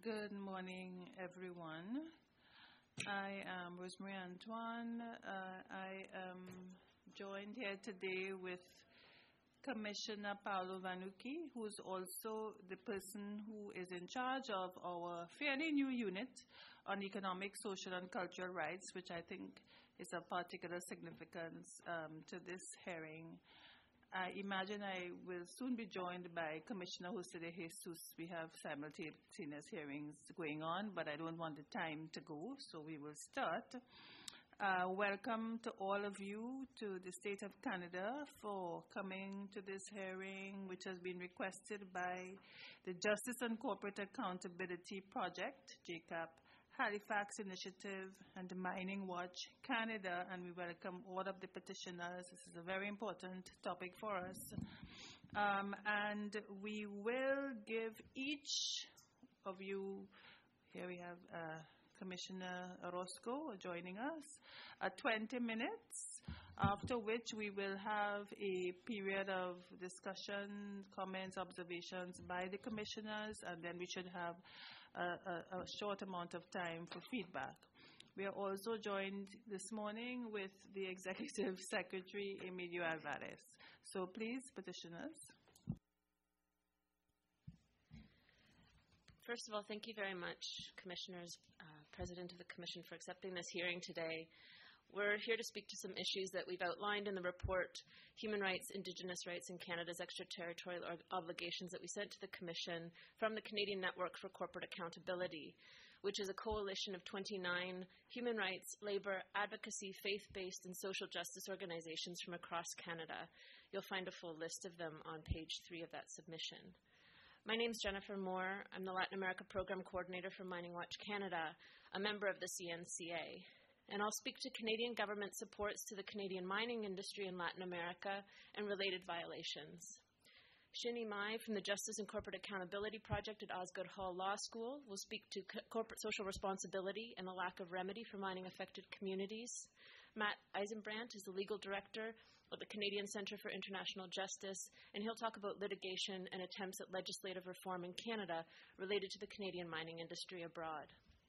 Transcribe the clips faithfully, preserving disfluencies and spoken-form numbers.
Good morning, everyone. I am Rosemary Antoine. Uh, I am joined here today with Commissioner Paolo Vannucchi, who is also the person who is in charge of our fairly new unit on economic, social, and cultural rights, which I think is of particular significance um, to this hearing. I imagine I will soon be joined by Commissioner Jose de Jesus. We have simultaneous hearings going on, but I don't want the time to go, so we will start. Uh, welcome to all of you to the State of Canada for coming to this hearing, which has been requested by the Justice and Corporate Accountability Project, J C A P, Halifax Initiative, and the Mining Watch Canada, and we welcome all of the petitioners. This is a very important topic for us. Um, and we will give each of you, here we have uh, Commissioner Orozco joining us, uh, twenty minutes, after which we will have a period of discussion, comments, observations by the commissioners, and then we should have A, a, a short amount of time for feedback. We are also joined this morning with the Executive Secretary, Emilio Alvarez. So please, petitioners. First of all, thank you very much, Commissioners, uh, President of the Commission, for accepting this hearing today. We're here to speak to some issues that we've outlined in the report, Human Rights, Indigenous Rights in Canada's Extraterritorial Obligations, that we sent to the Commission from the Canadian Network for Corporate Accountability, which is a coalition of twenty-nine human rights, labour, advocacy, faith-based and social justice organizations from across Canada. You'll find a full list of them on page three of that submission. My name is Jennifer Moore. I'm the Latin America Program Coordinator for Mining Watch Canada, a member of the C N C A. And I'll speak to Canadian government supports to the Canadian mining industry in Latin America and related violations. Shinny Mai from the Justice and Corporate Accountability Project at Osgoode Hall Law School will speak to co- corporate social responsibility and the lack of remedy for mining-affected communities. Matt Eisenbrandt is the legal director of the Canadian Centre for International Justice, and he'll talk about litigation and attempts at legislative reform in Canada related to the Canadian mining industry abroad.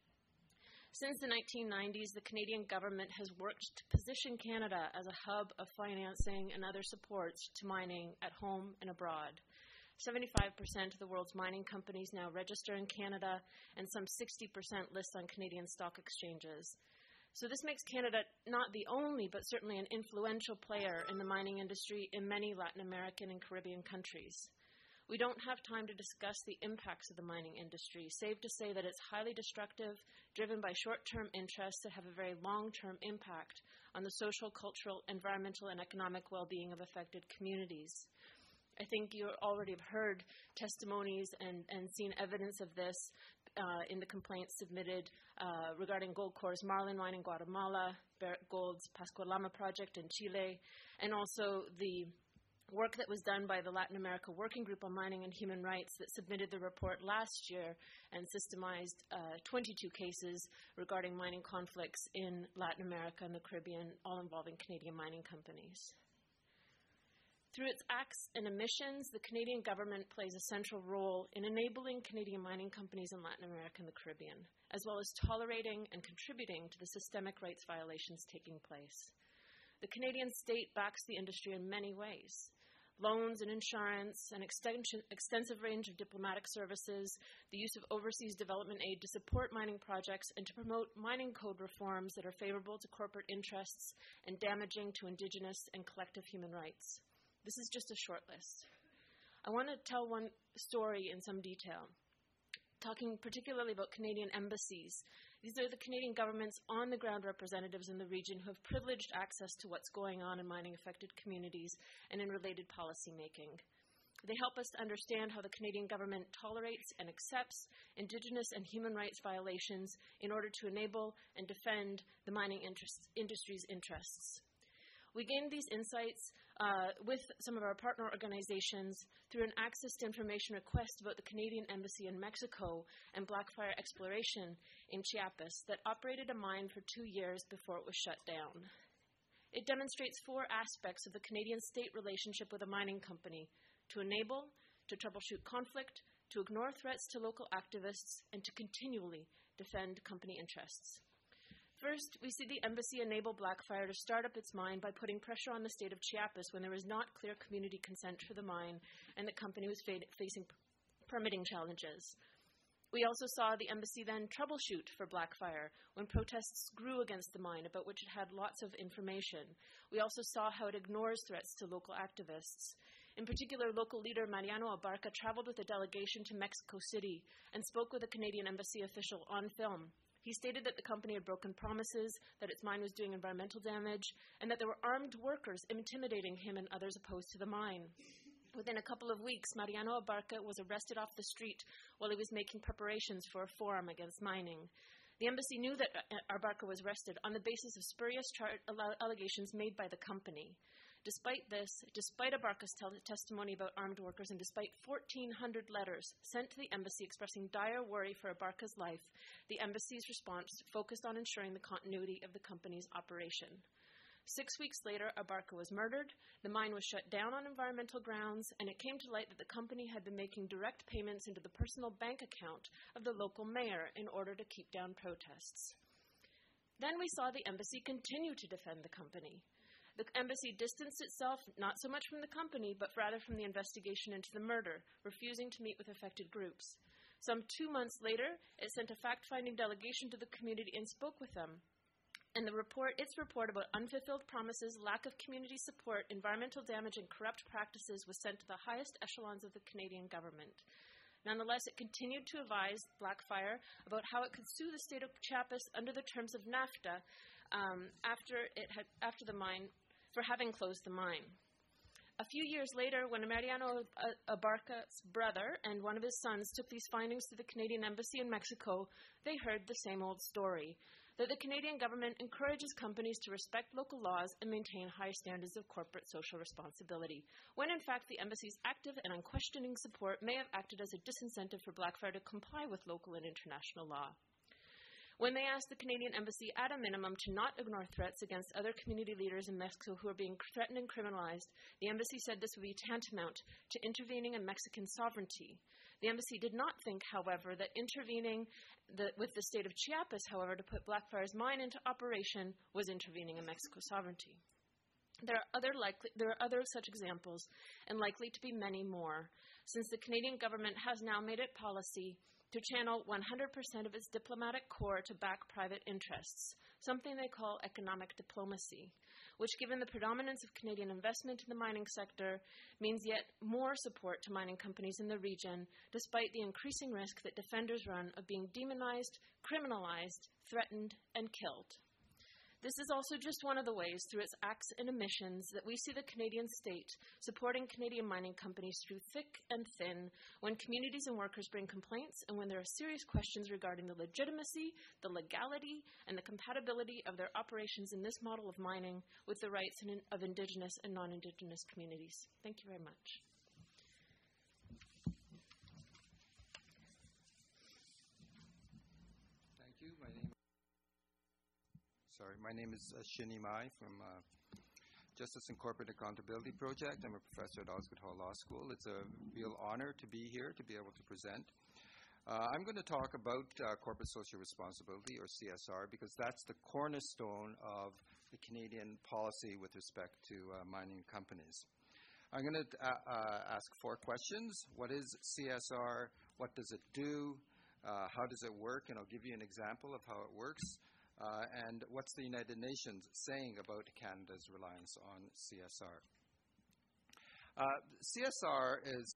Since the nineteen nineties, the Canadian government has worked to position Canada as a hub of financing and other supports to mining at home and abroad. seventy-five percent of the world's mining companies now register in Canada, and some sixty percent list on Canadian stock exchanges. So this makes Canada not the only, but certainly an influential player in the mining industry in many Latin American and Caribbean countries. We don't have time to discuss the impacts of the mining industry, save to say that it's highly destructive, driven by short-term interests that have a very long-term impact on the social, cultural, environmental, and economic well-being of affected communities. I think you already have heard testimonies and, and seen evidence of this uh, in the complaints submitted uh, regarding Goldcorp's Marlin mine in Guatemala, Barrick Gold's Pascua-Lama project in Chile, and also the work that was done by the Latin America Working Group on Mining and Human Rights that submitted the report last year and systemized uh, twenty-two cases regarding mining conflicts in Latin America and the Caribbean, all involving Canadian mining companies. Through its acts and emissions, the Canadian government plays a central role in enabling Canadian mining companies in Latin America and the Caribbean, as well as tolerating and contributing to the systemic rights violations taking place. The Canadian state backs the industry in many ways. Loans and insurance, an extensive range of diplomatic services, the use of overseas development aid to support mining projects and to promote mining code reforms that are favorable to corporate interests and damaging to Indigenous and collective human rights. This is just a short list. I want to tell one story in some detail, talking particularly about Canadian embassies. These are the Canadian government's on-the-ground representatives in the region who have privileged access to what's going on in mining-affected communities and in related policy-making. They help us to understand how the Canadian government tolerates and accepts Indigenous and human rights violations in order to enable and defend the mining interest, industry's interests. We gained these insights uh, with some of our partner organizations through an access to information request about the Canadian Embassy in Mexico and Blackfire Exploration in Chiapas that operated a mine for two years before it was shut down. It demonstrates four aspects of the Canadian state relationship with a mining company: to enable, to troubleshoot conflict, to ignore threats to local activists, and to continually defend company interests. First, we see the embassy enable Blackfire to start up its mine by putting pressure on the state of Chiapas when there was not clear community consent for the mine and the company was fa- facing p- permitting challenges. We also saw the embassy then troubleshoot for Blackfire when protests grew against the mine, about which it had lots of information. We also saw how it ignores threats to local activists. In particular, local leader Mariano Abarca traveled with a delegation to Mexico City and spoke with a Canadian embassy official on film. He stated that the company had broken promises, that its mine was doing environmental damage, and that there were armed workers intimidating him and others opposed to the mine. Within a couple of weeks, Mariano Abarca was arrested off the street while he was making preparations for a forum against mining. The embassy knew that Abarca was arrested on the basis of spurious char- allegations made by the company. Despite this, despite Abarca's tel- testimony about armed workers, and despite fourteen hundred letters sent to the embassy expressing dire worry for Abarca's life, the embassy's response focused on ensuring the continuity of the company's operation. Six weeks later, Abarca was murdered, the mine was shut down on environmental grounds, and it came to light that the company had been making direct payments into the personal bank account of the local mayor in order to keep down protests. Then we saw the embassy continue to defend the company. The embassy distanced itself not so much from the company, but rather from the investigation into the murder, refusing to meet with affected groups. Some two months later, it sent a fact-finding delegation to the community and spoke with them. And the report, its report about unfulfilled promises, lack of community support, environmental damage, and corrupt practices was sent to the highest echelons of the Canadian government. Nonetheless, it continued to advise Blackfire about how it could sue the state of Chiapas under the terms of NAFTA um, after, it had, after the mine, for having closed the mine. A few years later, when Mariano Abarca's brother and one of his sons took these findings to the Canadian embassy in Mexico, they heard the same old story, that the Canadian government encourages companies to respect local laws and maintain high standards of corporate social responsibility, when in fact the embassy's active and unquestioning support may have acted as a disincentive for Blackfire to comply with local and international law. When they asked the Canadian embassy at a minimum to not ignore threats against other community leaders in Mexico who are being threatened and criminalized, the embassy said this would be tantamount to intervening in Mexican sovereignty. The embassy did not think, however, that intervening the, with the state of Chiapas, however, to put Blackfire's mine into operation was intervening in Mexico's sovereignty. There are, other likely, there are other such examples, and likely to be many more, since the Canadian government has now made it policy to channel one hundred percent of its diplomatic corps to back private interests, something they call economic diplomacy, which, given the predominance of Canadian investment in the mining sector, means yet more support to mining companies in the region, despite the increasing risk that defenders run of being demonized, criminalized, threatened, and killed. This is also just one of the ways, through its acts and emissions, that we see the Canadian state supporting Canadian mining companies through thick and thin when communities and workers bring complaints and when there are serious questions regarding the legitimacy, the legality, and the compatibility of their operations in this model of mining with the rights of Indigenous and non-Indigenous communities. Thank you very much. Thank you. My name Sorry, my name is uh, Shini Mai from uh, Justice and Corporate Accountability Project. I'm a professor at Osgoode Hall Law School. It's a real honor to be here, to be able to present. Uh, I'm going to talk about uh, corporate social responsibility, or C S R, because that's the cornerstone of the Canadian policy with respect to uh, mining companies. I'm going to uh, uh, ask four questions. What is C S R? What does it do? Uh, how does it work? And I'll give you an example of how it works. Uh, and what's the United Nations saying about Canada's reliance on C S R? Uh, C S R is,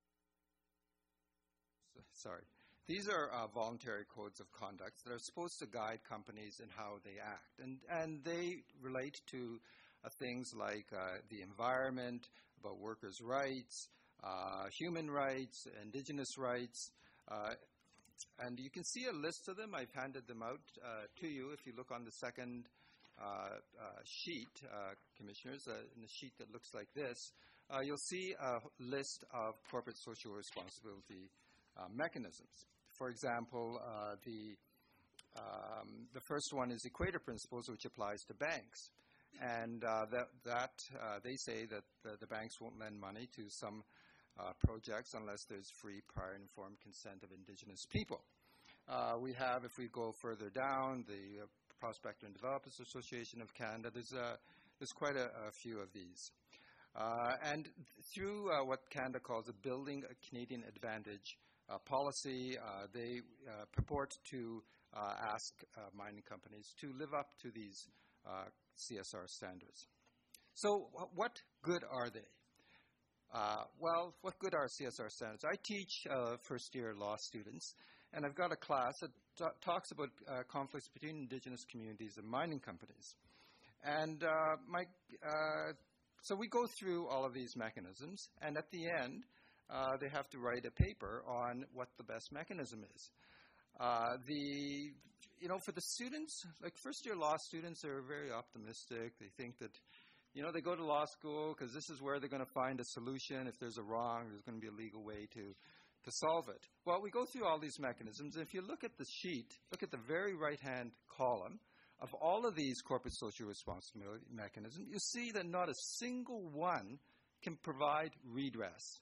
sorry, these are uh, voluntary codes of conduct that are supposed to guide companies in how they act. And, and they relate to uh, things like uh, the environment, about workers' rights, uh, human rights, Indigenous rights, uh, and you can see a list of them. I've handed them out uh, to you. If you look on the second uh, uh, sheet, uh, Commissioners, uh, in the sheet that looks like this, uh, you'll see a list of corporate social responsibility uh, mechanisms. For example, uh, the, um, the first one is Equator Principles, which applies to banks. And uh, that, that uh, they say that the, the banks won't lend money to some uh, projects unless there's free, prior, and informed consent of Indigenous people. Uh, we have, if we go further down, the uh, Prospector and Developers Association of Canada. There's, uh, there's quite a, a few of these. Uh, and through uh, what Canada calls a Building a Canadian Advantage uh, policy, uh, they uh, purport to uh, ask uh, mining companies to live up to these uh, C S R standards. So wh- what good are they? Uh, well, what good are C S R standards? I teach uh, first-year law students, and I've got a class that t- talks about uh, conflicts between Indigenous communities and mining companies. And uh, my, uh, so we go through all of these mechanisms, and at the end, uh, they have to write a paper on what the best mechanism is. Uh, the, you know, for the students, like first-year law students are very optimistic. They think that, you know, they go to law school because this is where they're going to find a solution. If there's a wrong, there's going to be a legal way to, to solve it. Well, we go through all these mechanisms. And if you look at the sheet, look at the very right-hand column of all of these corporate social responsibility mechanisms, you see that not a single one can provide redress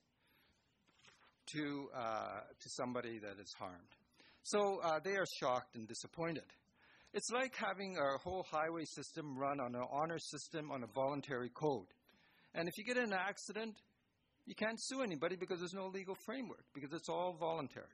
to, uh, to somebody that is harmed. So uh, they are shocked and disappointed. It's like having our whole highway system run on an honor system on a voluntary code. And if you get in an accident, you can't sue anybody because there's no legal framework, because it's all voluntary.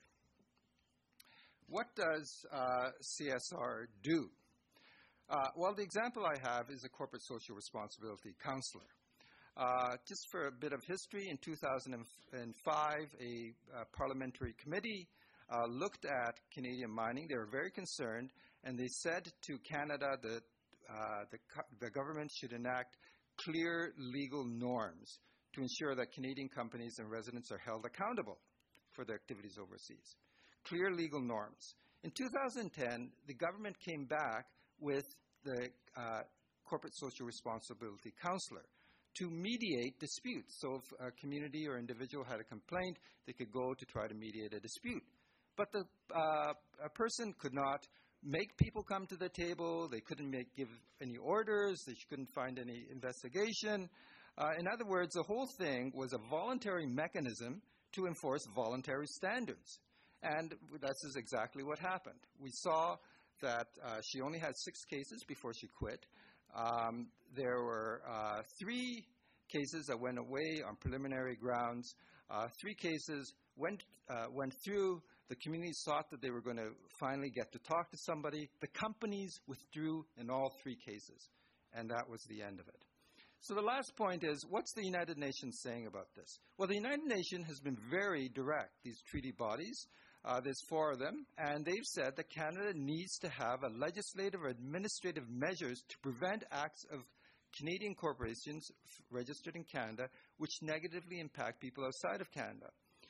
What does uh, C S R do? Uh, well, the example I have is a corporate social responsibility counselor. Uh, just for a bit of history, in two thousand five, a uh, parliamentary committee uh, looked at Canadian mining. They were very concerned, and they said to Canada that uh, the, the government should enact clear legal norms to ensure that Canadian companies and residents are held accountable for their activities overseas. Clear legal norms. In two thousand ten, the government came back with the uh, Corporate Social Responsibility Counselor to mediate disputes. So if a community or individual had a complaint, they could go to try to mediate a dispute. But the uh, a person could not make people come to the table. They couldn't make, give any orders. They couldn't find any investigation. Uh, in other words, the whole thing was a voluntary mechanism to enforce voluntary standards. And this is exactly what happened. We saw that uh, she only had six cases before she quit. Um, there were uh, three cases that went away on preliminary grounds. Uh, three cases went, uh, went through. The communities thought that they were going to finally get to talk to somebody. The companies withdrew in all three cases, and that was the end of it. So the last point is, what's the United Nations saying about this? Well, the United Nations has been very direct, these treaty bodies. Uh, there's four of them, and they've said that Canada needs to have a legislative or administrative measures to prevent acts of Canadian corporations f- registered in Canada which negatively impact people outside of Canada.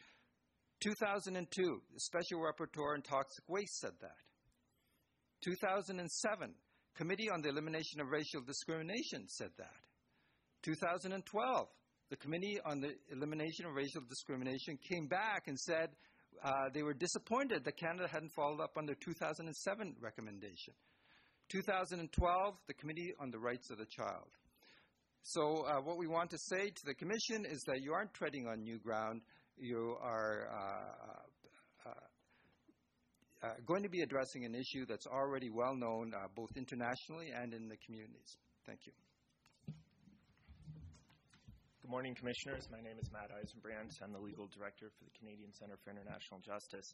two thousand two, the Special Rapporteur on Toxic Waste said that. two thousand seven, Committee on the Elimination of Racial Discrimination said that. two thousand twelve, the Committee on the Elimination of Racial Discrimination came back and said uh, they were disappointed that Canada hadn't followed up on their two thousand seven recommendation. two thousand twelve, the Committee on the Rights of the Child. So uh, what we want to say to the Commission is that you aren't treading on new ground. You are uh, uh, uh, going to be addressing an issue that's already well known uh, both internationally and in the communities. Thank you. Good morning, Commissioners. My name is Matt Eisenbrandt. I'm the Legal Director for the Canadian Centre for International Justice.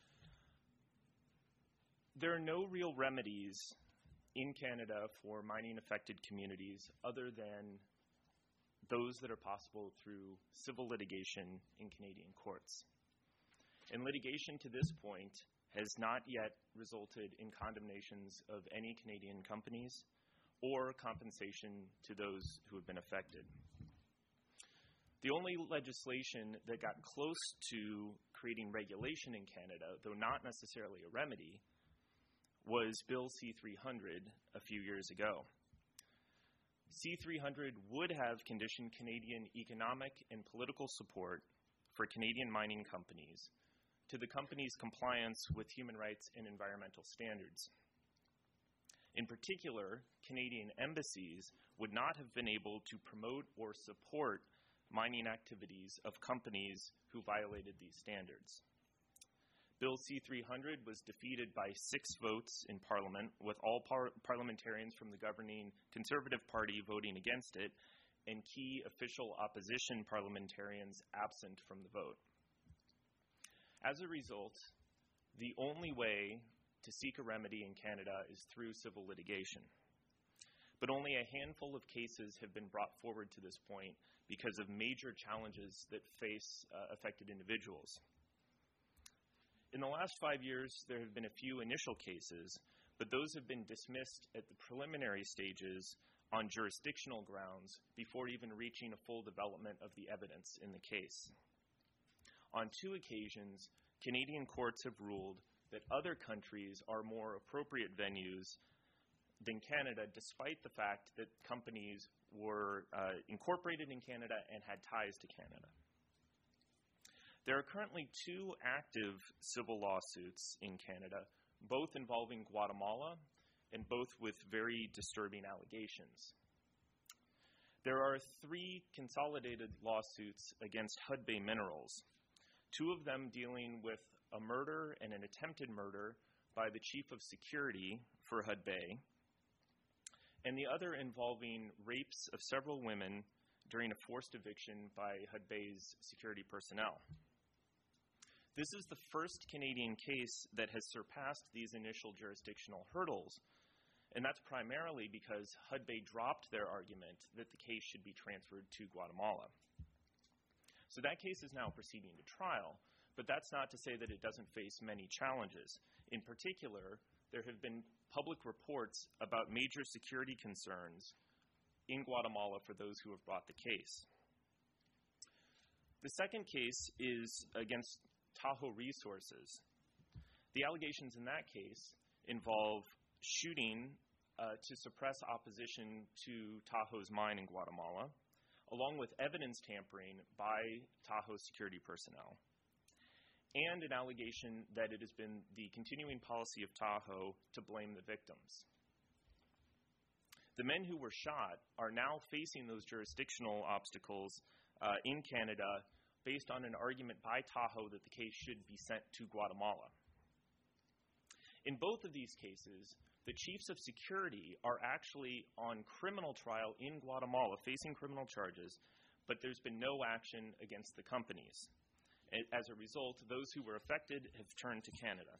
There are no real remedies in Canada for mining-affected communities other than those that are possible through civil litigation in Canadian courts. And litigation to this point has not yet resulted in condemnations of any Canadian companies or compensation to those who have been affected. The only legislation that got close to creating regulation in Canada, though not necessarily a remedy, was Bill C three hundred a few years ago. C three hundred would have conditioned Canadian economic and political support for Canadian mining companies to the company's compliance with human rights and environmental standards. In particular, Canadian embassies would not have been able to promote or support mining activities of companies who violated these standards. Bill C three hundred was defeated by six votes in Parliament, with all par- parliamentarians from the governing Conservative Party voting against it, and key official opposition parliamentarians absent from the vote. As a result, the only way to seek a remedy in Canada is through civil litigation. But only a handful of cases have been brought forward to this point because of major challenges that face uh, affected individuals. In the last five years, there have been a few initial cases, but those have been dismissed at the preliminary stages on jurisdictional grounds before even reaching a full development of the evidence in the case. On two occasions, Canadian courts have ruled that other countries are more appropriate venues than Canada, despite the fact that companies were uh, incorporated in Canada and had ties to Canada. There are currently two active civil lawsuits in Canada, both involving Guatemala and both with very disturbing allegations. There are three consolidated lawsuits against Hudbay Minerals, two of them dealing with a murder and an attempted murder by the chief of security for Hudbay, and the other involving rapes of several women during a forced eviction by Hudbay's security personnel. This is the first Canadian case that has surpassed these initial jurisdictional hurdles, and that's primarily because Hudbay dropped their argument that the case should be transferred to Guatemala. So that case is now proceeding to trial, but that's not to say that it doesn't face many challenges. In particular, there have been public reports about major security concerns in Guatemala for those who have brought the case. The second case is against Tahoe Resources. The allegations in that case involve shooting uh, to suppress opposition to Tahoe's mine in Guatemala, along with evidence tampering by Tahoe security personnel, and an allegation that it has been the continuing policy of Tahoe to blame the victims. The men who were shot are now facing those jurisdictional obstacles uh, in Canada based on an argument by Tahoe that the case should be sent to Guatemala. In both of these cases, the chiefs of security are actually on criminal trial in Guatemala, facing criminal charges, but there's been no action against the companies. As a result, those who were affected have turned to Canada.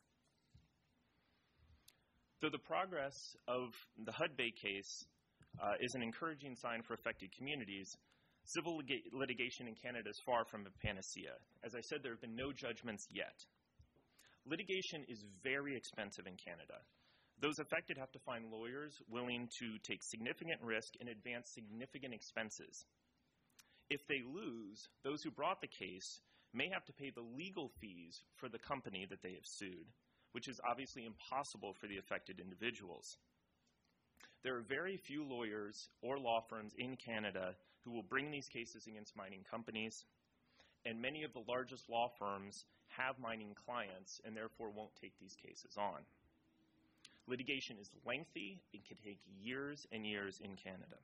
Though the progress of the Hudbay case uh, is an encouraging sign for affected communities, civil lig- litigation in Canada is far from a panacea. As I said, there have been no judgments yet. Litigation is very expensive in Canada. Those affected have to find lawyers willing to take significant risk and advance significant expenses. If they lose, those who brought the case may have to pay the legal fees for the company that they have sued, which is obviously impossible for the affected individuals. There are very few lawyers or law firms in Canada who will bring these cases against mining companies, and many of the largest law firms have mining clients and therefore won't take these cases on. Litigation is lengthy. It can take years and years in Canada.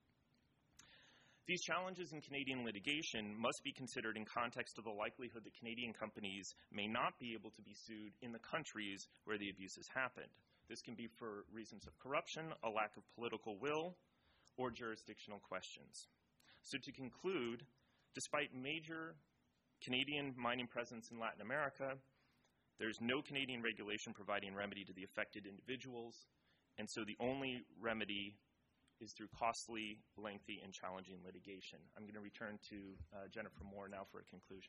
These challenges in Canadian litigation must be considered in context of the likelihood that Canadian companies may not be able to be sued in the countries where the abuses happened. This can be for reasons of corruption, a lack of political will, or jurisdictional questions. So to conclude, despite major Canadian mining presence in Latin America, there's no Canadian regulation providing remedy to the affected individuals, and so the only remedy is through costly, lengthy, and challenging litigation. I'm going to return to uh, Jennifer Moore now for a conclusion.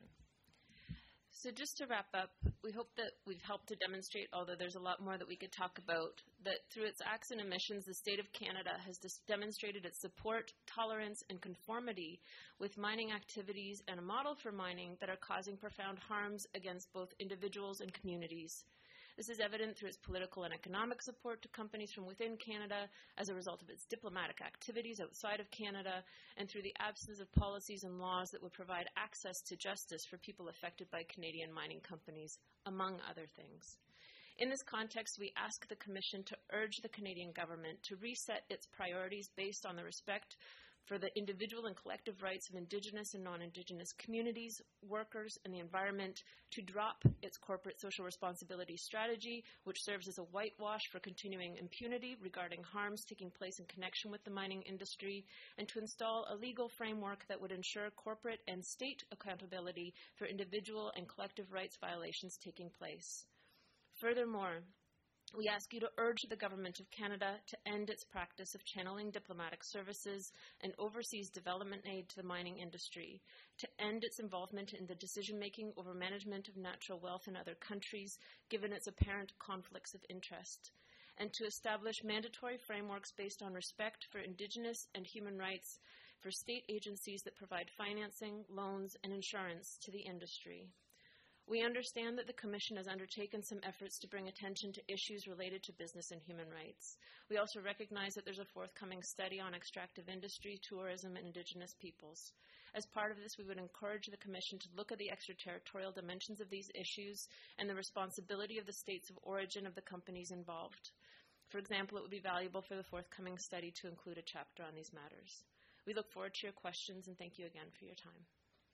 So just to wrap up, we hope that we've helped to demonstrate, although there's a lot more that we could talk about, that through its acts and emissions, the state of Canada has dis- demonstrated its support, tolerance, and conformity with mining activities and a model for mining that are causing profound harms against both individuals and communities. This is evident through its political and economic support to companies from within Canada as a result of its diplomatic activities outside of Canada, and through the absence of policies and laws that would provide access to justice for people affected by Canadian mining companies, among other things. In this context, we ask the Commission to urge the Canadian government to reset its priorities based on the respect for the individual and collective rights of Indigenous and non-Indigenous communities, workers, and the environment to drop its corporate social responsibility strategy, which serves as a whitewash for continuing impunity regarding harms taking place in connection with the mining industry, and to install a legal framework that would ensure corporate and state accountability for individual and collective rights violations taking place. Furthermore, we ask you to urge the Government of Canada to end its practice of channeling diplomatic services and overseas development aid to the mining industry, to end its involvement in the decision-making over management of natural wealth in other countries, given its apparent conflicts of interest, and to establish mandatory frameworks based on respect for Indigenous and human rights for state agencies that provide financing, loans, and insurance to the industry. We understand that the Commission has undertaken some efforts to bring attention to issues related to business and human rights. We also recognize that there's a forthcoming study on extractive industry, tourism, and Indigenous peoples. As part of this, we would encourage the Commission to look at the extraterritorial dimensions of these issues and the responsibility of the states of origin of the companies involved. For example, it would be valuable for the forthcoming study to include a chapter on these matters. We look forward to your questions, and thank you again for your time.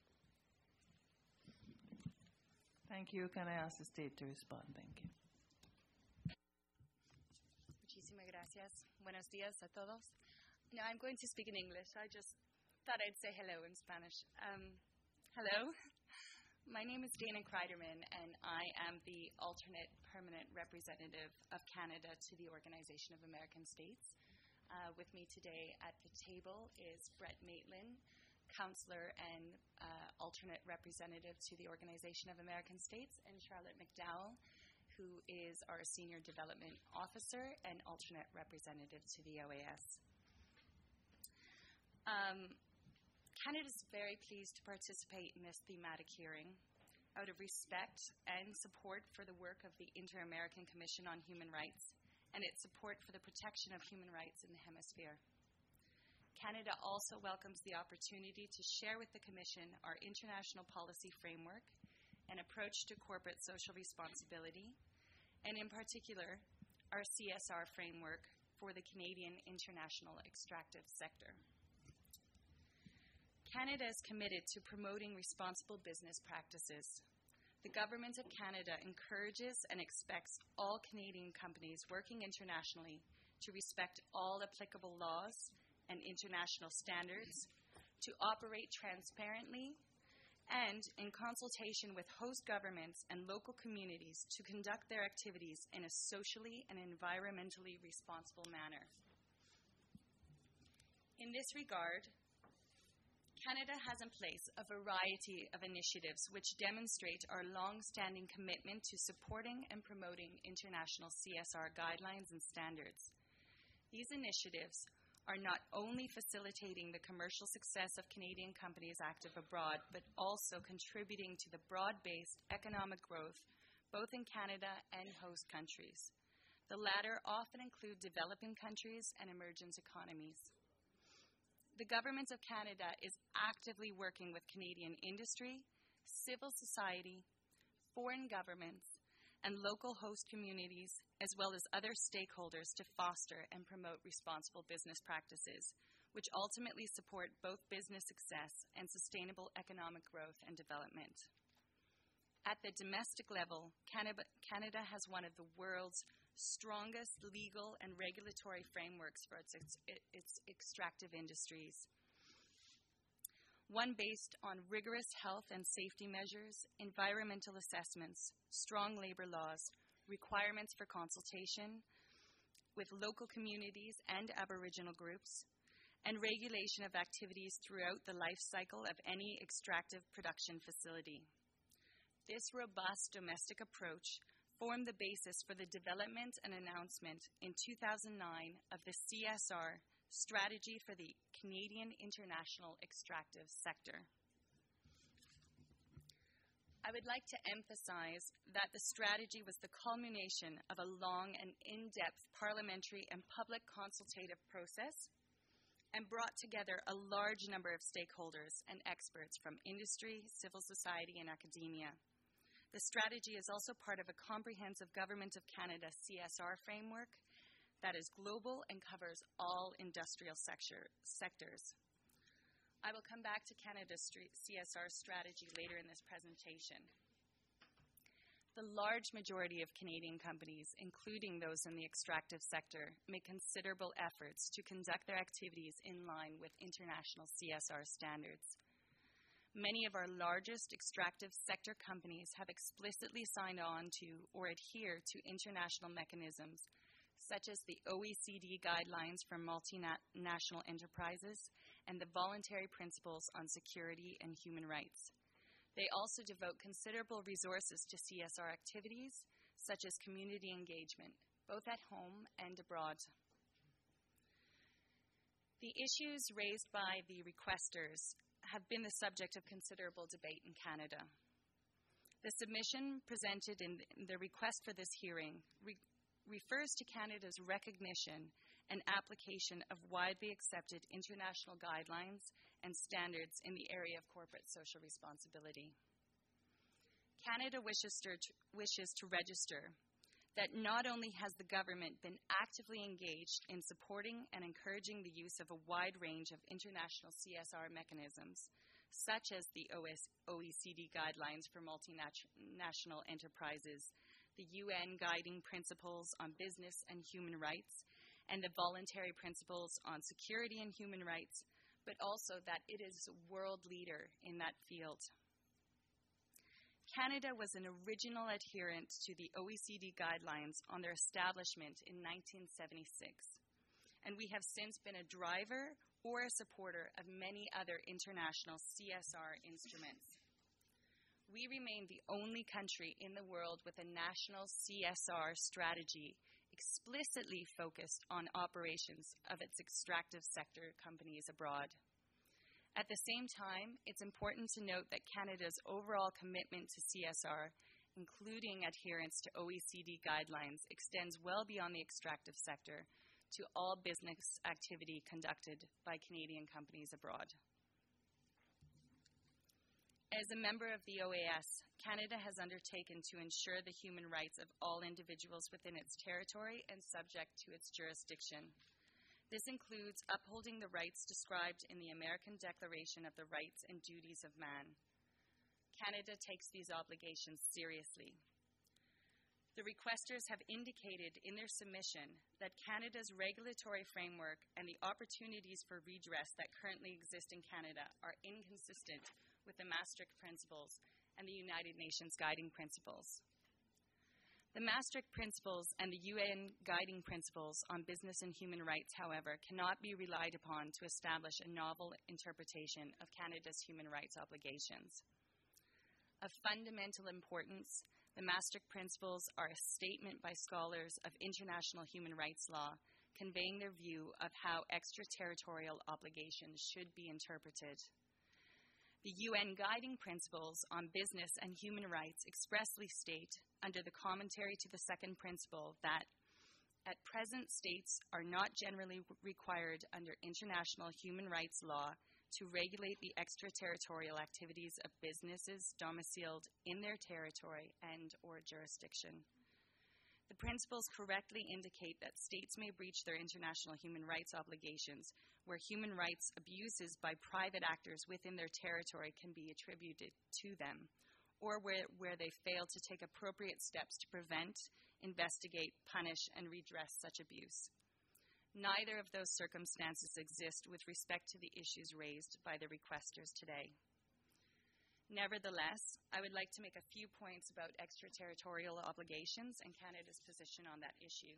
Thank you. Can I ask the state to respond? Thank you. Muchísimas gracias. Buenos días a todos. No, I'm going to speak in English. I just thought I'd say hello in Spanish. Um, hello. My name is Dana Kreiderman, and I am the alternate permanent representative of Canada to the Organization of American States. Uh, with me today at the table is Brett Maitland, Counselor and uh, alternate representative to the Organization of American States, and Charlotte McDowell, who is our Senior Development Officer and alternate representative to the O A S. Um, Canada is very pleased to participate in this thematic hearing out of respect and support for the work of the Inter-American Commission on Human Rights and its support for the protection of human rights in the hemisphere. Canada also welcomes the opportunity to share with the Commission our international policy framework and approach to corporate social responsibility, and in particular, our C S R framework for the Canadian international extractive sector. Canada is committed to promoting responsible business practices. The Government of Canada encourages and expects all Canadian companies working internationally to respect all applicable laws and international standards, to operate transparently, and in consultation with host governments and local communities to conduct their activities in a socially and environmentally responsible manner. In this regard, Canada has in place a variety of initiatives which demonstrate our long-standing commitment to supporting and promoting international C S R guidelines and standards. These initiatives are not only facilitating the commercial success of Canadian companies active abroad, but also contributing to the broad-based economic growth both in Canada and host countries. The latter often include developing countries and emergent economies. The Government of Canada is actively working with Canadian industry, civil society, foreign governments, and local host communities, as well as other stakeholders, to foster and promote responsible business practices, which ultimately support both business success and sustainable economic growth and development. At the domestic level, Canada, Canada has one of the world's strongest legal and regulatory frameworks for its, its, its extractive industries. One based on rigorous health and safety measures, environmental assessments, strong labor laws, requirements for consultation with local communities and Aboriginal groups, and regulation of activities throughout the life cycle of any extractive production facility. This robust domestic approach formed the basis for the development and announcement in two thousand nine of the C S R Strategy for the Canadian International Extractive Sector. I would like to emphasize that the strategy was the culmination of a long and in-depth parliamentary and public consultative process and brought together a large number of stakeholders and experts from industry, civil society, and academia. The strategy is also part of a comprehensive Government of Canada C S R framework that is global and covers all industrial sector, sectors. I will come back to Canada's C S R strategy later in this presentation. The large majority of Canadian companies, including those in the extractive sector, make considerable efforts to conduct their activities in line with international C S R standards. Many of our largest extractive sector companies have explicitly signed on to or adhere to international mechanisms such as the O E C D Guidelines for Multinational Enterprises and the Voluntary Principles on Security and Human Rights. They also devote considerable resources to C S R activities, such as community engagement, both at home and abroad. The issues raised by the requesters have been the subject of considerable debate in Canada. The submission presented in the request for this hearing re- refers to Canada's recognition and application of widely accepted international guidelines and standards in the area of corporate social responsibility. Canada wishes to, wishes to register that not only has the government been actively engaged in supporting and encouraging the use of a wide range of international C S R mechanisms, such as the O E C D Guidelines for Multinational Enterprises, the U N Guiding Principles on Business and Human Rights, and the Voluntary Principles on Security and Human Rights, but also that it is a world leader in that field. Canada was an original adherent to the O E C D guidelines on their establishment in nineteen seventy-six, and we have since been a driver or a supporter of many other international C S R instruments. We remain the only country in the world with a national C S R strategy explicitly focused on operations of its extractive sector companies abroad. At the same time, it's important to note that Canada's overall commitment to C S R, including adherence to O E C D guidelines, extends well beyond the extractive sector to all business activity conducted by Canadian companies abroad. As a member of the O A S, Canada has undertaken to ensure the human rights of all individuals within its territory and subject to its jurisdiction. This includes upholding the rights described in the American Declaration of the Rights and Duties of Man. Canada takes these obligations seriously. The requesters have indicated in their submission that Canada's regulatory framework and the opportunities for redress that currently exist in Canada are inconsistent with the Maastricht Principles and the United Nations Guiding Principles. The Maastricht Principles and the U N Guiding Principles on Business and Human Rights, however, cannot be relied upon to establish a novel interpretation of Canada's human rights obligations. Of fundamental importance, the Maastricht Principles are a statement by scholars of international human rights law conveying their view of how extraterritorial obligations should be interpreted. The U N Guiding Principles on Business and Human Rights expressly state, under the commentary to the second principle, that at present states are not generally required under international human rights law to regulate the extraterritorial activities of businesses domiciled in their territory and or jurisdiction. The principles correctly indicate that states may breach their international human rights obligations where human rights abuses by private actors within their territory can be attributed to them, or where, where they fail to take appropriate steps to prevent, investigate, punish, and redress such abuse. Neither of those circumstances exist with respect to the issues raised by the requesters today. Nevertheless, I would like to make a few points about extraterritorial obligations and Canada's position on that issue.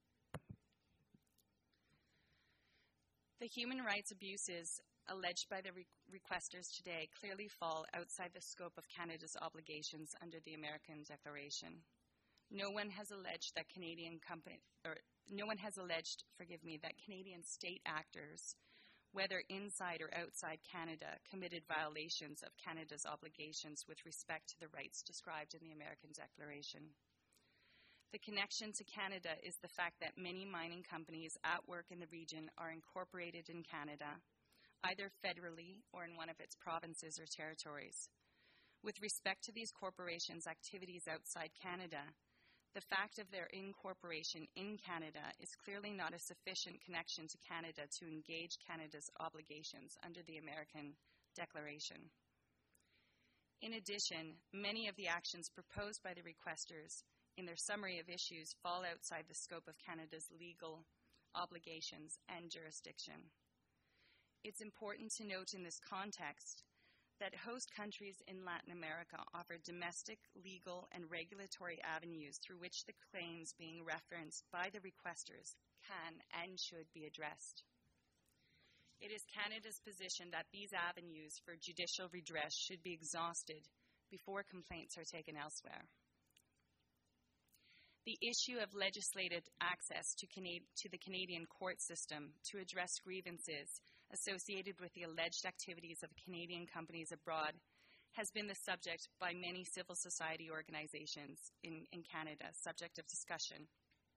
The human rights abuses alleged by the re- requesters today clearly fall outside the scope of Canada's obligations under the American Declaration. No one has alleged that Canadian company, or no one has alleged, forgive me, that Canadian state actors, whether inside or outside Canada, committed violations of Canada's obligations with respect to the rights described in the American Declaration. The connection to Canada is the fact that many mining companies at work in the region are incorporated in Canada, either federally or in one of its provinces or territories. With respect to these corporations' activities outside Canada, the fact of their incorporation in Canada is clearly not a sufficient connection to Canada to engage Canada's obligations under the American Declaration. In addition, many of the actions proposed by the requesters in their summary of issues fall outside the scope of Canada's legal obligations and jurisdiction. It's important to note in this context that host countries in Latin America offer domestic, legal, and regulatory avenues through which the claims being referenced by the requesters can and should be addressed. It is Canada's position that these avenues for judicial redress should be exhausted before complaints are taken elsewhere. The issue of legislated access to, Cana- to the Canadian court system to address grievances associated with the alleged activities of Canadian companies abroad has been the subject by many civil society organizations in, in Canada, subject of discussion.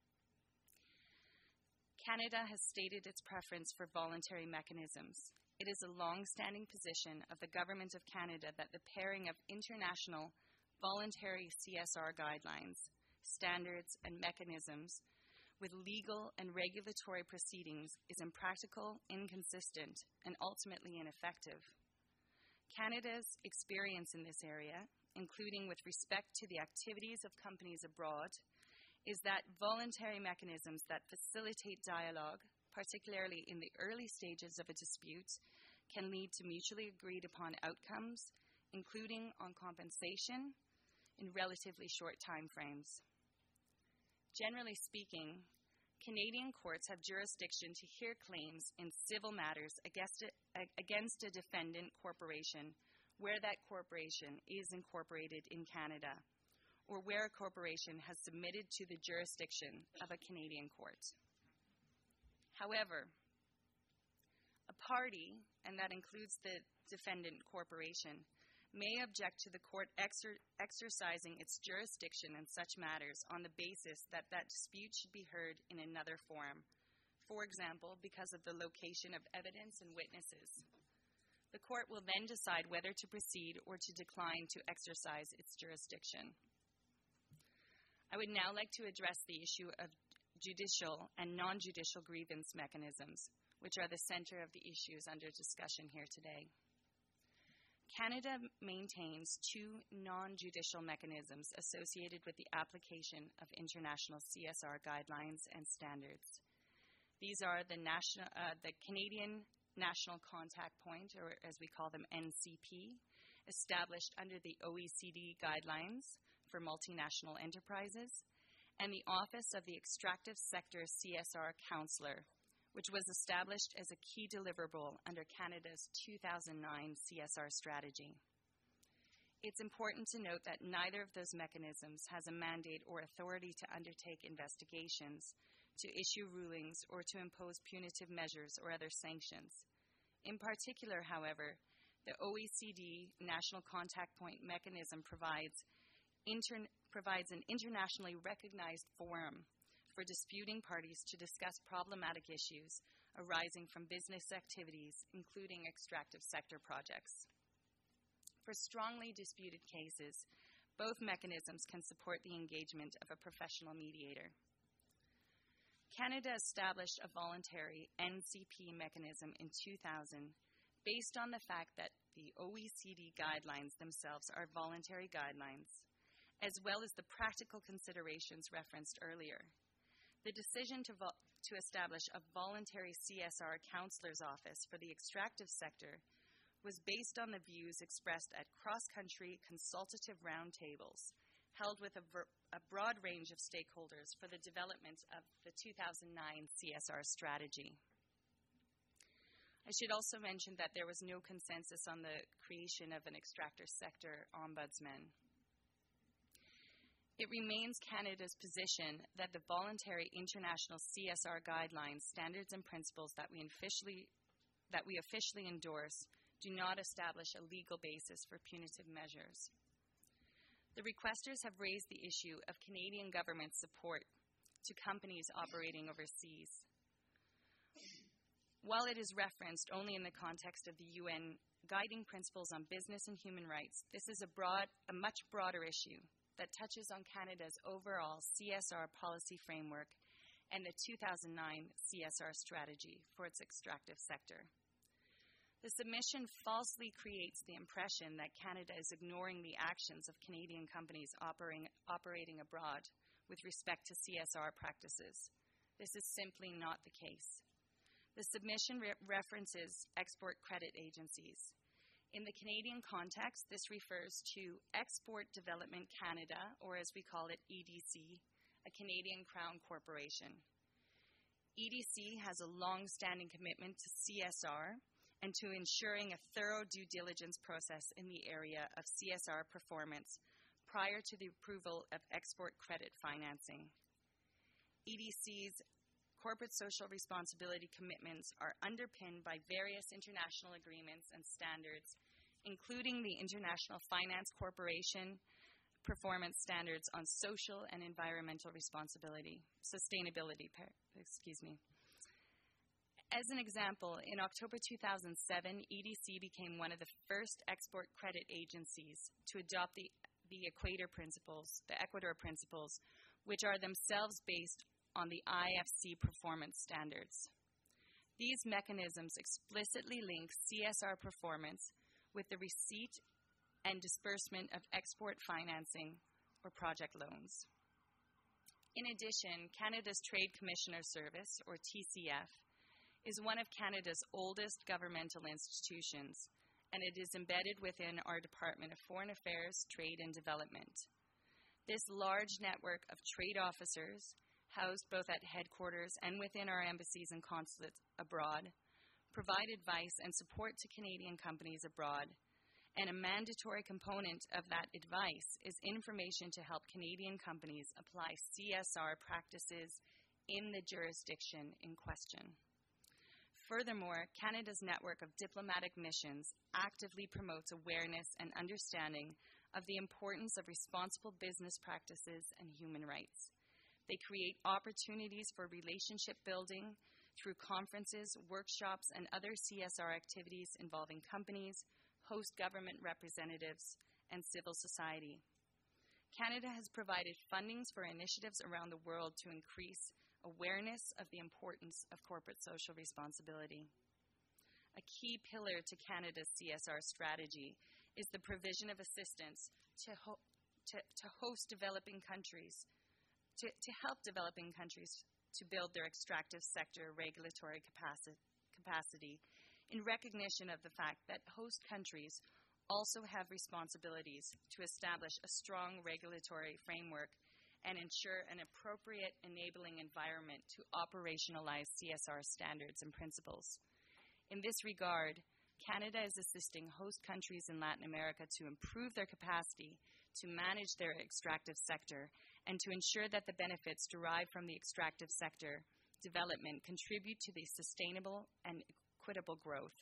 Canada has stated its preference for voluntary mechanisms. It is a long-standing position of the Government of Canada that the pairing of international voluntary C S R guidelines, standards, and mechanisms with legal and regulatory proceedings is impractical, inconsistent, and ultimately ineffective. Canada's experience in this area, including with respect to the activities of companies abroad, is that voluntary mechanisms that facilitate dialogue, particularly in the early stages of a dispute, can lead to mutually agreed upon outcomes, including on compensation, in relatively short time frames. Generally speaking, Canadian courts have jurisdiction to hear claims in civil matters against a, against a defendant corporation where that corporation is incorporated in Canada, or where a corporation has submitted to the jurisdiction of a Canadian court. However, a party, and that includes the defendant corporation, may object to the court exer- exercising its jurisdiction in such matters on the basis that that dispute should be heard in another forum, for example, because of the location of evidence and witnesses. The court will then decide whether to proceed or to decline to exercise its jurisdiction. I would now like to address the issue of judicial and non-judicial grievance mechanisms, which are the center of the issues under discussion here today. Canada maintains two non-judicial mechanisms associated with the application of international C S R guidelines and standards. These are the, national, uh, the Canadian National Contact Point, or as we call them, N C P, established under the O E C D guidelines for multinational enterprises, and the Office of the Extractive Sector C S R Counselor, which was established as a key deliverable under Canada's two thousand nine C S R strategy. It's important to note that neither of those mechanisms has a mandate or authority to undertake investigations, to issue rulings, or to impose punitive measures or other sanctions. In particular, however, the O E C D National Contact Point mechanism provides, inter- provides an internationally recognized forum for disputing parties to discuss problematic issues arising from business activities, including extractive sector projects. For strongly disputed cases, both mechanisms can support the engagement of a professional mediator. Canada established a voluntary N C P mechanism in two thousand based on the fact that the O E C D guidelines themselves are voluntary guidelines, as well as the practical considerations referenced earlier. The decision to, vo- to establish a voluntary C S R counselor's office for the extractive sector was based on the views expressed at cross-country consultative roundtables held with a, ver- a broad range of stakeholders for the development of the two thousand nine C S R strategy. I should also mention that there was no consensus on the creation of an extractor sector ombudsman. It remains Canada's position that the voluntary international C S R guidelines, standards, and principles that we officially, that we officially endorse do not establish a legal basis for punitive measures. The requesters have raised the issue of Canadian government support to companies operating overseas. While it is referenced only in the context of the U N Guiding Principles on Business and Human Rights, this is a, broad, a much broader issue that touches on Canada's overall C S R policy framework and the two thousand nine C S R strategy for its extractive sector. The submission falsely creates the impression that Canada is ignoring the actions of Canadian companies operating, operating abroad with respect to C S R practices. This is simply not the case. The submission re- references export credit agencies. In the Canadian context, this refers to Export Development Canada, or as we call it, E D C, a Canadian Crown corporation. E D C has a long-standing commitment to C S R and to ensuring a thorough due diligence process in the area of C S R performance prior to the approval of export credit financing. E D C's corporate social responsibility commitments are underpinned by various international agreements and standards, including the International Finance Corporation Performance Standards on Social and Environmental Responsibility, Sustainability, excuse me. As an example, in October two thousand seven, E D C became one of the first export credit agencies to adopt the, the Equator Principles, the Ecuador Principles, which are themselves based on the I F C performance standards. These mechanisms explicitly link C S R performance with the receipt and disbursement of export financing or project loans. In addition, Canada's Trade Commissioner Service, or T C F, is one of Canada's oldest governmental institutions, and it is embedded within our Department of Foreign Affairs, Trade and Development. This large network of trade officers, housed both at headquarters and within our embassies and consulates abroad, provide advice and support to Canadian companies abroad, and a mandatory component of that advice is information to help Canadian companies apply C S R practices in the jurisdiction in question. Furthermore, Canada's network of diplomatic missions actively promotes awareness and understanding of the importance of responsible business practices and human rights. They create opportunities for relationship building through conferences, workshops, and other C S R activities involving companies, host government representatives, and civil society. Canada has provided fundings for initiatives around the world to increase awareness of the importance of corporate social responsibility. A key pillar to Canada's C S R strategy is the provision of assistance to, ho- to, to host developing countries To, to help developing countries to build their extractive sector regulatory capacity, capacity in recognition of the fact that host countries also have responsibilities to establish a strong regulatory framework and ensure an appropriate enabling environment to operationalize C S R standards and principles. In this regard, Canada is assisting host countries in Latin America to improve their capacity to manage their extractive sector and to ensure that the benefits derived from the extractive sector development contribute to the sustainable and equitable growth.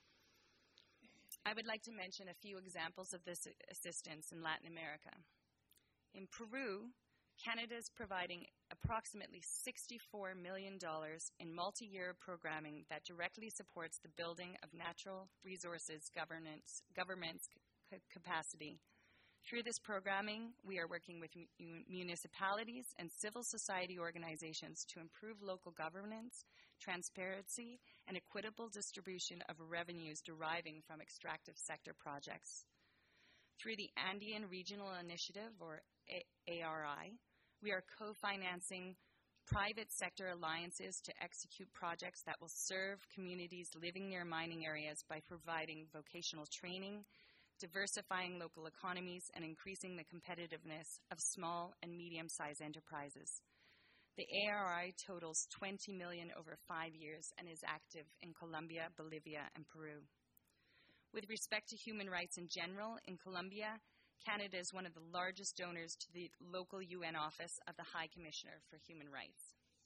I would like to mention a few examples of this assistance in Latin America. In Peru, Canada is providing approximately sixty-four million dollars in multi-year programming that directly supports the building of natural resources governance, government's c- capacity. Through this programming, we are working with mu- municipalities and civil society organizations to improve local governance, transparency, and equitable distribution of revenues deriving from extractive sector projects. Through the Andean Regional Initiative, or A R I, we are co-financing private sector alliances to execute projects that will serve communities living near mining areas by providing vocational training, diversifying local economies, and increasing the competitiveness of small and medium-sized enterprises. The A R I totals twenty million dollars over five years and is active in Colombia, Bolivia, and Peru. With respect to human rights in general, in Colombia, Canada is one of the largest donors to the local U N Office of the High Commissioner for Human Rights.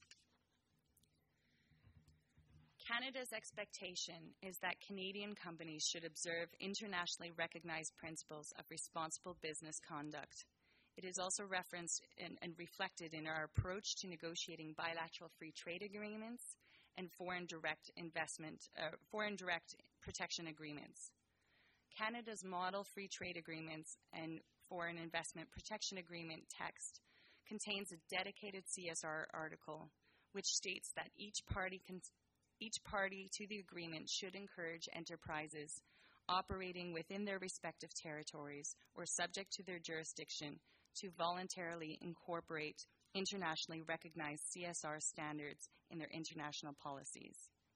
Canada's expectation is that Canadian companies should observe internationally recognized principles of responsible business conduct. It is also referenced and, and reflected in our approach to negotiating bilateral free trade agreements and foreign direct investment, uh, foreign direct protection agreements. Canada's model free trade agreements and Foreign Investment Protection Agreement text contains a dedicated C S R article which states that each party, cons- each party to the agreement should encourage enterprises operating within their respective territories or subject to their jurisdiction to voluntarily incorporate internationally recognized C S R standards in their international policies.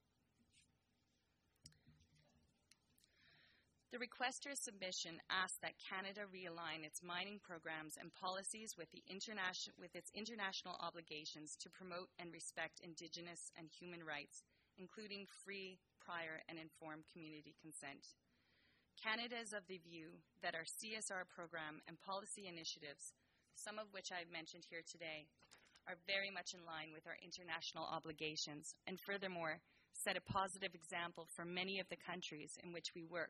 The requester's submission asks that Canada realign its mining programs and policies with, the internation- with its international obligations to promote and respect Indigenous and human rights, including free, prior, and informed community consent. Canada is of the view that our C S R program and policy initiatives, some of which I've mentioned here today, are very much in line with our international obligations and furthermore set a positive example for many of the countries in which we work.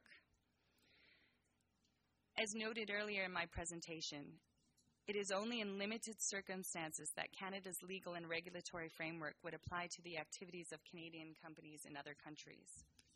As noted earlier in my presentation, it is only in limited circumstances that Canada's legal and regulatory framework would apply to the activities of Canadian companies in other countries.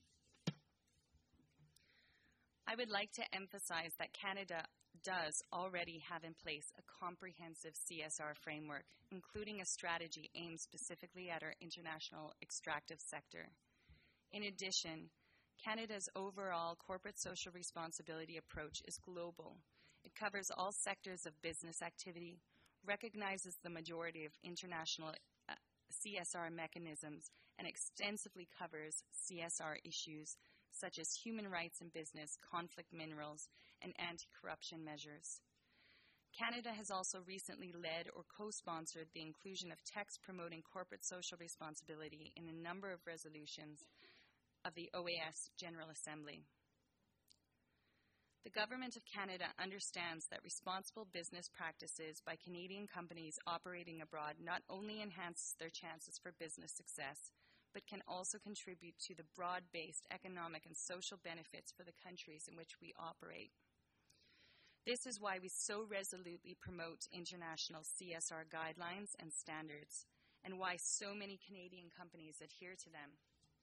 I would like to emphasize that Canada does already have in place a comprehensive C S R framework, including a strategy aimed specifically at our international extractive sector. In addition, Canada's overall corporate social responsibility approach is global. It covers all sectors of business activity, recognizes the majority of international uh, C S R mechanisms, and extensively covers C S R issues such as human rights in business, conflict minerals, and anti-corruption measures. Canada has also recently led or co-sponsored the inclusion of text promoting corporate social responsibility in a number of resolutions of the O A S General Assembly. The Government of Canada understands that responsible business practices by Canadian companies operating abroad not only enhances their chances for business success, but can also contribute to the broad-based economic and social benefits for the countries in which we operate. This is why we so resolutely promote international C S R guidelines and standards, and why so many Canadian companies adhere to them.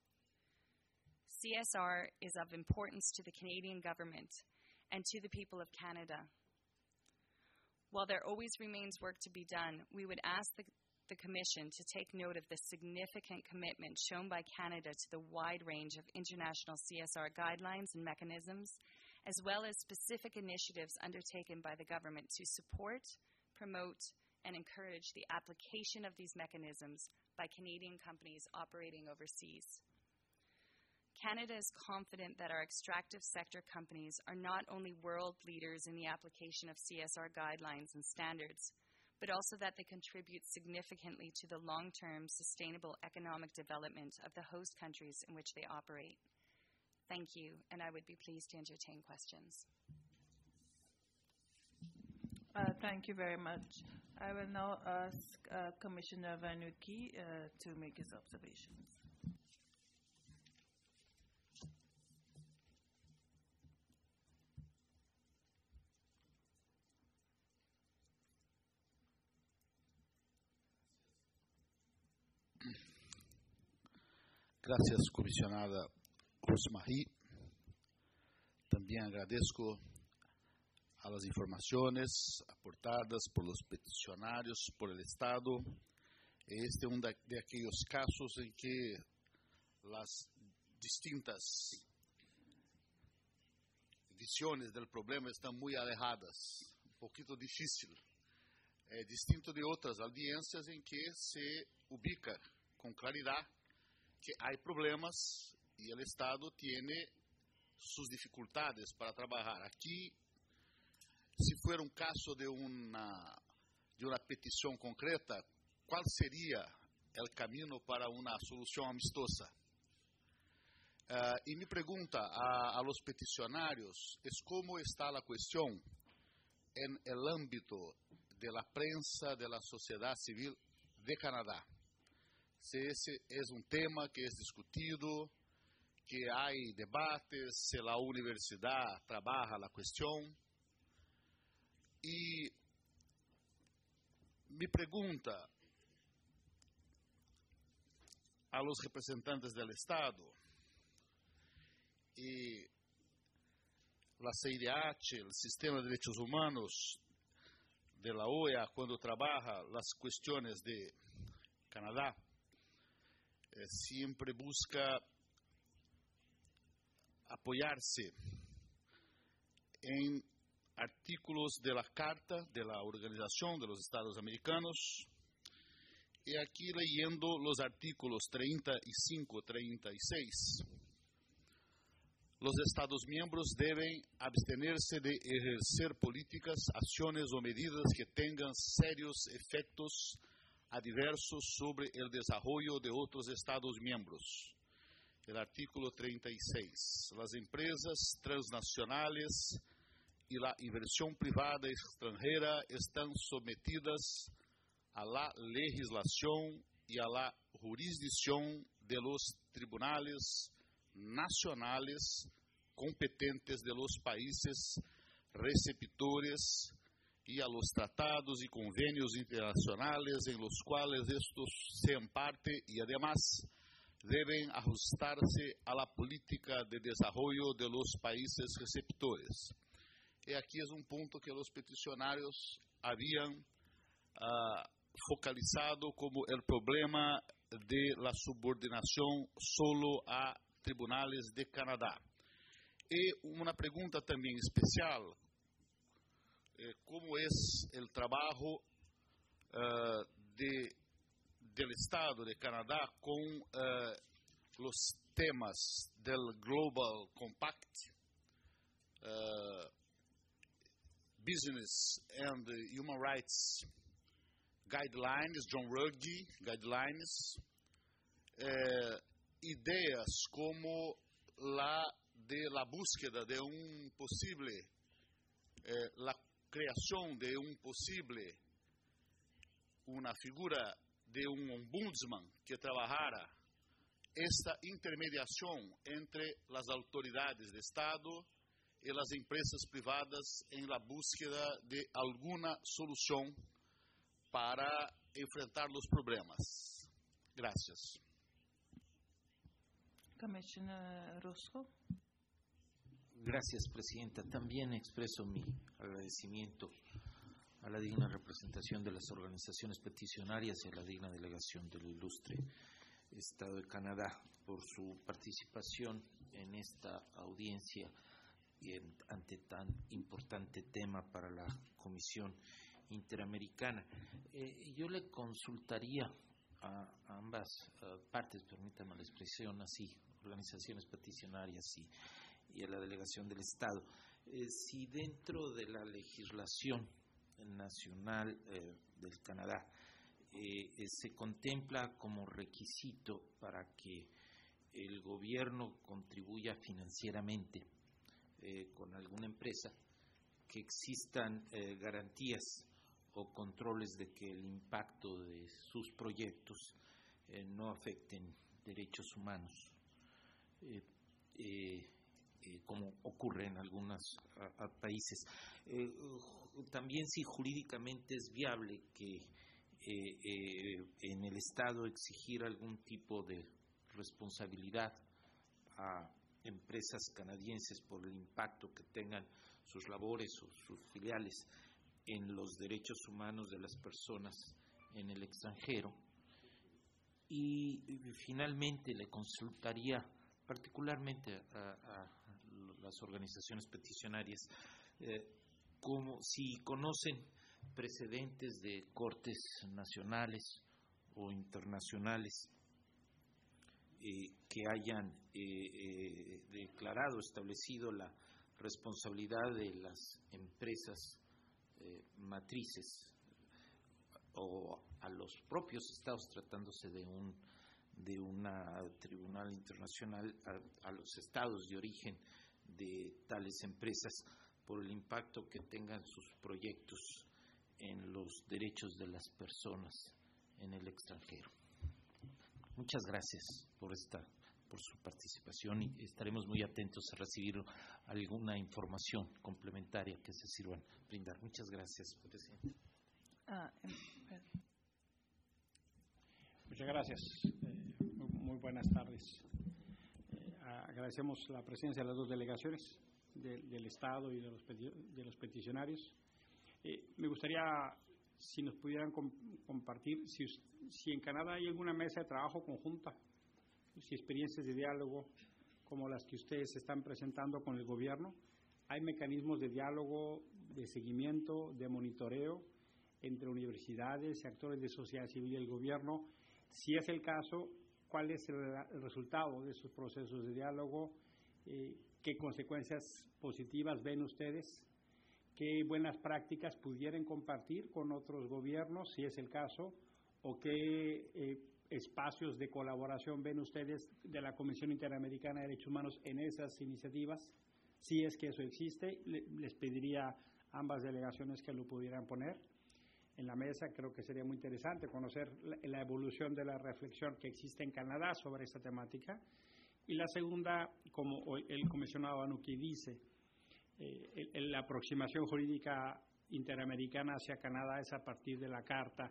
C S R is of importance to the Canadian government and to the people of Canada. While there always remains work to be done, we would ask the, the Commission to take note of the significant commitment shown by Canada to the wide range of international C S R guidelines and mechanisms, as well as specific initiatives undertaken by the government to support, promote, and encourage the application of these mechanisms by Canadian companies operating overseas. Canada is confident that our extractive sector companies are not only world leaders in the application of C S R guidelines and standards, but also that they contribute significantly to the long-term sustainable economic development of the host countries in which they operate. Thank you, and I would be pleased to entertain questions. Uh, thank you very much. I will now ask uh, Commissioner Vanucci uh, to make his observations. Gracias, comisionada Rosmarie. También agradezco a las informaciones aportadas por los peticionarios, por el Estado. Este es uno de, de aquellos casos en que las distintas visiones del problema están muy alejadas, un poquito difícil. É distinto de outras audiencias em que se ubica com claridade que há problemas e o Estado tem suas dificuldades para trabalhar. Aqui, se for um caso de uma de uma petição concreta, qual seria o caminho para uma solução amistosa? Uh, e me pergunta a, a los peticionários es como está a questão en el ámbito de la prensa de la sociedad civil de Canadá. Se esse é um tema que é discutido, que há debates, se a universidade trabalha a questão. E me pergunta a los representantes do Estado, e la C I D H, el Sistema de Derechos Humanos de la O E A, cuando trabaja las cuestiones de Canadá, eh, siempre busca apoyarse en artículos de la Carta de la Organización de los Estados Americanos. Y aquí leyendo los artículos treinta y cinco, treinta y seis. Los Estados miembros deben abstenerse de ejercer políticas, acciones o medidas que tengan serios efectos adversos sobre el desarrollo de otros Estados miembros. El artículo treinta y seis. Las empresas transnacionales y la inversión privada extranjera están sometidas a la legislación y a la jurisdicción de los tribunales nacionales competentes de los países receptores y a los tratados y convenios internacionales en los cuales estos sean parte y además deben ajustarse a la política de desarrollo de los países receptores. Y aquí es un punto que los peticionarios habían uh, focalizado como el problema de la subordinación solo a tribunales de Canadá. Y una pregunta también especial, eh, ¿cómo es el trabajo uh, de, del Estado de Canadá con uh, los temas del Global Compact, uh, Business and Human Rights Guidelines, John Ruggie Guidelines, eh, ideas como la de la búsqueda de un posible, eh, la creación de un posible, una figura de un ombudsman que trabajara esta intermediación entre las autoridades de Estado y las empresas privadas en la búsqueda de alguna solución para enfrentar los problemas. Gracias. Commissioner Roscoe. Gracias, Presidenta. También expreso mi agradecimiento a la digna representación de las organizaciones peticionarias y a la digna delegación del ilustre Estado de Canadá por su participación en esta audiencia y en, ante tan importante tema para la Comisión Interamericana. Eh, yo le consultaría a, a ambas uh, partes, permítame la expresión así, organizaciones peticionarias y, y a la delegación del Estado, eh, si dentro de la legislación nacional eh, del Canadá eh, eh, se contempla como requisito para que el gobierno contribuya financieramente eh, con alguna empresa que existan eh, garantías o controles de que el impacto de sus proyectos eh, no afecten derechos humanos, eh, eh, eh, como ocurre en algunos a, a países. Eh, también si jurídicamente es viable que eh, eh, en el Estado exigir algún tipo de responsabilidad a empresas canadienses por el impacto que tengan sus labores o sus filiales en los derechos humanos de las personas en el extranjero. Y, y finalmente le consultaría particularmente a, a las organizaciones peticionarias eh, como si conocen precedentes de cortes nacionales o internacionales eh, que hayan eh, eh, declarado, establecido la responsabilidad de las empresas eh, matrices o a los propios estados tratándose de un de una tribunal internacional a, a los estados de origen de tales empresas por el impacto que tengan sus proyectos en los derechos de las personas en el extranjero. Muchas gracias por esta por su participación y estaremos muy atentos a recibir alguna información complementaria que se sirvan brindar. Muchas gracias, Presidente. Ah, em, Muchas gracias. Eh, muy, muy buenas tardes. Eh, agradecemos la presencia de las dos delegaciones de, del Estado y de los, de los peticionarios. Eh, me gustaría, si nos pudieran com compartir, si, si en Canadá hay alguna mesa de trabajo conjunta, si experiencias de diálogo como las que ustedes están presentando con el gobierno, hay mecanismos de diálogo, de seguimiento, de monitoreo entre universidades y actores de sociedad civil y el gobierno. Si es el caso, ¿cuál es el, el resultado de esos procesos de diálogo? Eh, ¿Qué consecuencias positivas ven ustedes? ¿Qué buenas prácticas pudieran compartir con otros gobiernos, si es el caso? ¿O qué eh, espacios de colaboración ven ustedes de la Comisión Interamericana de Derechos Humanos en esas iniciativas? Si es que eso existe, les pediría a ambas delegaciones que lo pudieran poner en la mesa. Creo que sería muy interesante conocer la, la evolución de la reflexión que existe en Canadá sobre esta temática. Y la segunda, como el comisionado Banuki dice, eh, el, el, la aproximación jurídica interamericana hacia Canadá es a partir de la Carta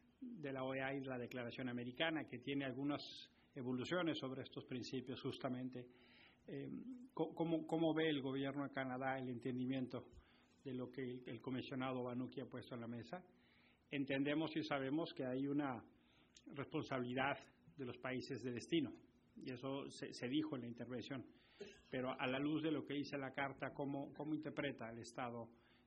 de la O E A y la Declaración Americana, que tiene algunas evoluciones sobre estos principios justamente. Eh, ¿cómo, ¿Cómo ve el gobierno de Canadá el entendimiento de lo que el, el comisionado Banuki ha puesto en la mesa? Entendemos y sabemos que hay una responsabilidad de los países de destino, y eso se, se dijo en la intervención, pero a la luz de lo que dice la Carta, ¿cómo, cómo interpreta el Estado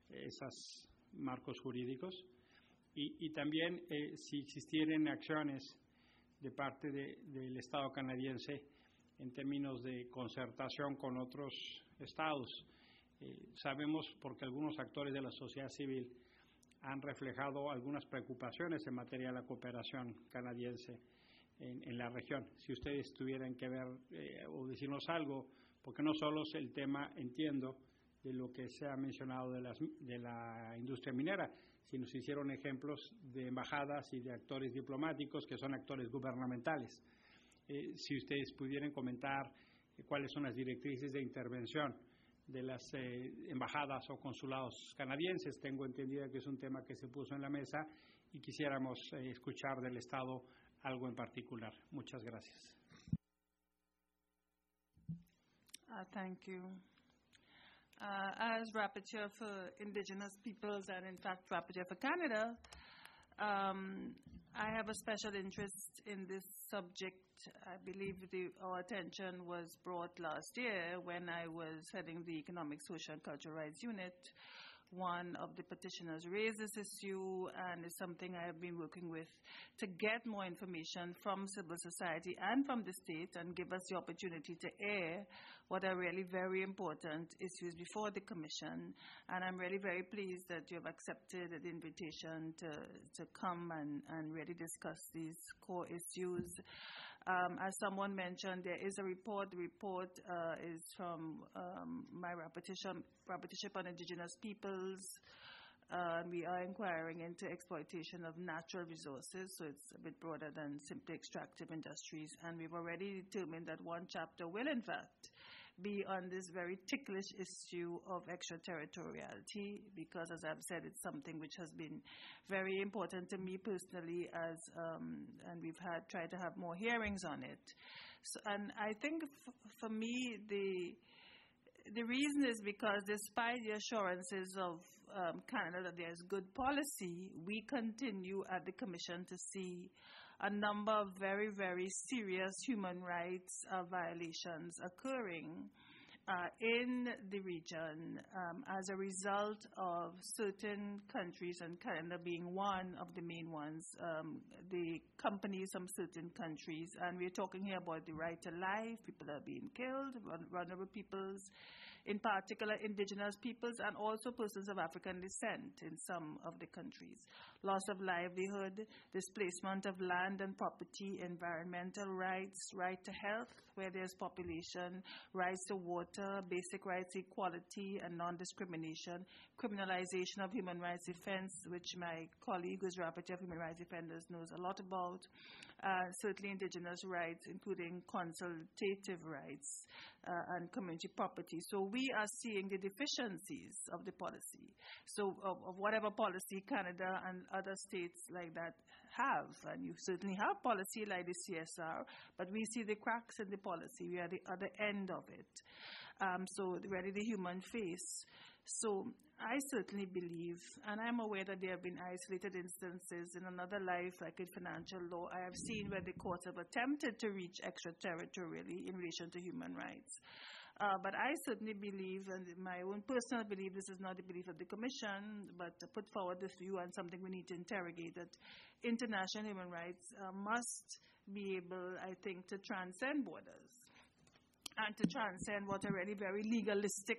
esos marcos jurídicos? Y, y también eh, si existieran acciones de parte de, del Estado canadiense en términos de concertación con otros estados. Eh, sabemos porque algunos actores de la sociedad civil han reflejado algunas preocupaciones en materia de la cooperación canadiense en, en la región. Si ustedes tuvieran que ver eh, o decirnos algo, porque no solo es el tema, entiendo, de lo que se ha mencionado de, las, de la industria minera, sino se hicieron ejemplos de embajadas y de actores diplomáticos que son actores gubernamentales. Eh, si ustedes pudieran comentar eh, cuáles son las directrices de intervención de las eh, embajadas o consulados canadienses. Tengo entendido que es un tema que se puso en la mesa y quisiéramos eh, escuchar del Estado algo en particular. Muchas gracias. Uh, thank you. Uh, as Rapporteur for Indigenous Peoples and, in fact, Rapporteur for Canada, um, I have a special interest in this subject. I believe the, our attention was brought last year when I was heading the Economic, Social, and Cultural Rights Unit. One of the petitioners raised this issue, and it's something I have been working with to get more information from civil society and from the state and give us the opportunity to air what are really very important issues before the Commission. And I'm really very pleased that you have accepted the invitation to, to come and, and really discuss these core issues. Um, as someone mentioned, there is a report. The report uh, is from um, my rapporteur, Rapporteur on Indigenous Peoples. Uh, we are inquiring into exploitation of natural resources, so it's a bit broader than simply extractive industries. And we've already determined that one chapter will, in fact, be on this very ticklish issue of extraterritoriality, because, as I've said, it's something which has been very important to me personally, as um, and we've had tried to have more hearings on it. So, and I think f for me, the the reason is because despite the assurances of um, Canada that there's good policy, we continue at the Commission to see a number of very, very serious human rights uh, violations occurring uh, in the region um, as a result of certain countries, and Canada being one of the main ones, um, the companies from certain countries. And we're talking here about the right to life. People are being killed, vulnerable peoples, in particular indigenous peoples, and also persons of African descent in some of the countries. Loss of livelihood, displacement of land and property, environmental rights, right to health where there's population, rights to water, basic rights, equality and non-discrimination, criminalization of human rights defense, which my colleague who's Rapporteur of Human Rights Defenders knows a lot about, uh, certainly indigenous rights, including consultative rights, uh, and community property. So we are seeing the deficiencies of the policy. So of, of whatever policy Canada and other states like that have, and you certainly have policy like the C S R, but we see the cracks in the policy. We are at the other end of it. Um, so really the human face. So I certainly believe, and I'm aware that there have been isolated instances in another life, like in financial law. I have seen where the courts have attempted to reach extraterritorially in relation to human rights. Uh, but I certainly believe, and my own personal belief, this is not the belief of the Commission, but to put forward this view and something we need to interrogate, that international human rights uh, must be able, I think, to transcend borders and to transcend what are really very legalistic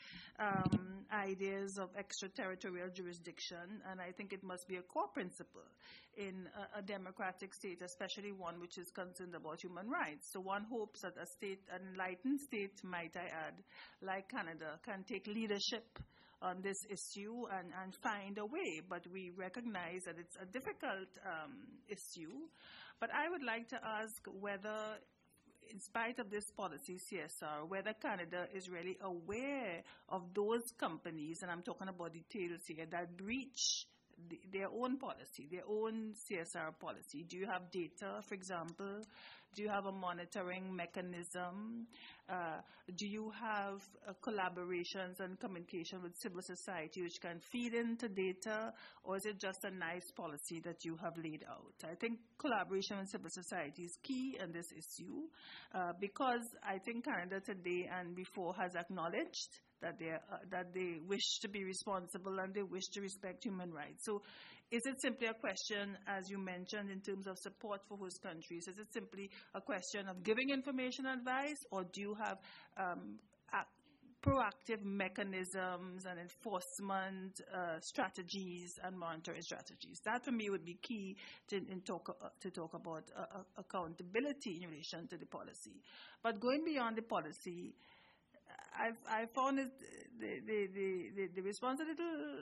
Um, ideas of extraterritorial jurisdiction, and I think it must be a core principle in a, a democratic state, especially one which is concerned about human rights. So one hopes that a state, an enlightened state, might I add, like Canada, can take leadership on this issue and, and find a way, but we recognize that it's a difficult um, issue. But I would like to ask whether, in spite of this policy, C S R, whether Canada is really aware of those companies, and I'm talking about details here, that breach the, their own policy, their own C S R policy. Do you have data, for example? Do you have a monitoring mechanism? Uh, do you have uh, collaborations and communication with civil society which can feed into data, or is it just a nice policy that you have laid out? I think collaboration with civil society is key in this issue uh, because I think Canada today and before has acknowledged that they uh, that they wish to be responsible and they wish to respect human rights. So is it simply a question, as you mentioned, in terms of support for host countries? Is it simply a question of giving information advice, or do you have um, proactive mechanisms and enforcement uh, strategies and monitoring strategies? That, for me, would be key to, in talk, uh, to talk about uh, accountability in relation to the policy. But going beyond the policy, I've, I found it, the, the, the, the, the response a little,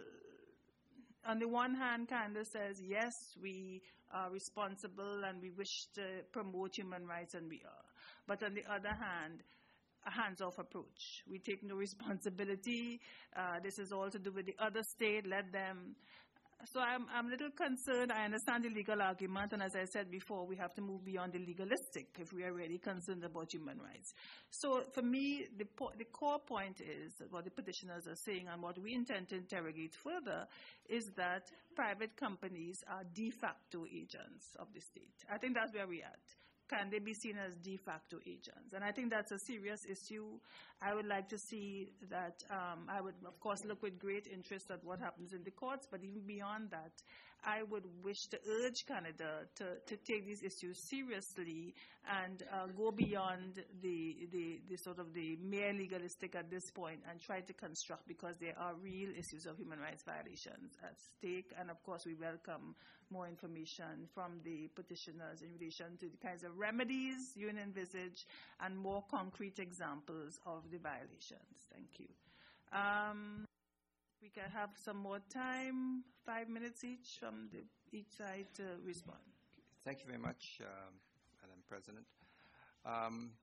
on the one hand, Canada says, yes, we are responsible and we wish to promote human rights, and we are. But on the other hand, a hands-off approach. We take no responsibility. Uh, this is all to do with the other state. Let them. So I'm, I'm a little concerned. I understand the legal argument, and as I said before, we have to move beyond the legalistic if we are really concerned about human rights. So for me, the, po the core point is that what the petitioners are saying, and what we intend to interrogate further, is that private companies are de facto agents of the state. I think that's where we're at. Can they be seen as de facto agents? And I think that's a serious issue. I would like to see that. Um, I would, of course, look with great interest at what happens in the courts, but even beyond that, I would wish to urge Canada to, to take these issues seriously and uh, go beyond the, the, the sort of the mere legalistic at this point and try to construct, because there are real issues of human rights violations at stake. And of course, we welcome more information from the petitioners in relation to the kinds of remedies you envisage and more concrete examples of the violations. Thank you. Um, we can have some more time, five minutes each from the, each side to respond. Thank you very much, uh, Madam President. Um,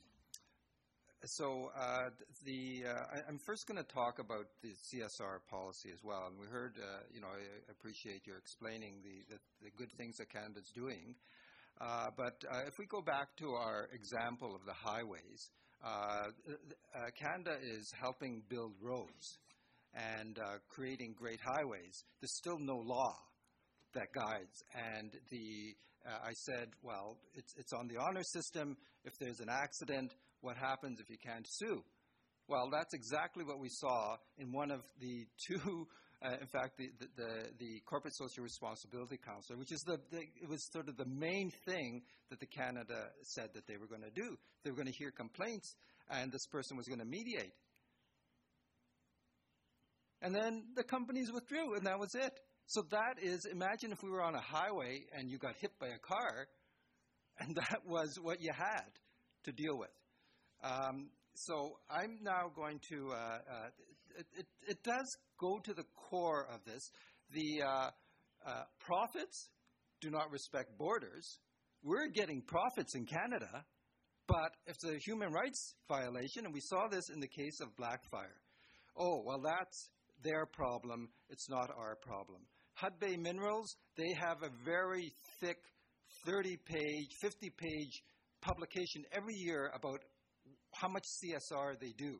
so uh, the uh, I, I'm first going to talk about the C S R policy as well. And we heard, uh, you know, I appreciate your explaining the, the, the good things that Canada's doing. Uh, but uh, if we go back to our example of the highways, uh, uh, Canada is helping build roads and uh, creating great highways. There's still no law that guides. And the uh, I said, well, it's, it's on the honor system. If there's an accident, what happens if you can't sue? Well, that's exactly what we saw in one of the two, uh, in fact, the, the, the, the Corporate Social Responsibility Council, which is the, the, it was sort of the main thing that the Canada said that they were going to do. They were going to hear complaints, and this person was going to mediate. And then the companies withdrew, and that was it. So that is, imagine if we were on a highway and you got hit by a car, and that was what you had to deal with. Um, so I'm now going to, uh, uh, it, it, it does go to the core of this. The uh, uh, profits do not respect borders. We're getting profits in Canada, But if it's a human rights violation, and we saw this in the case of Blackfire, oh, well, that's their problem. It's not our problem. Hudbay Minerals, they have a very thick thirty-page, fifty-page publication every year about how much C S R they do.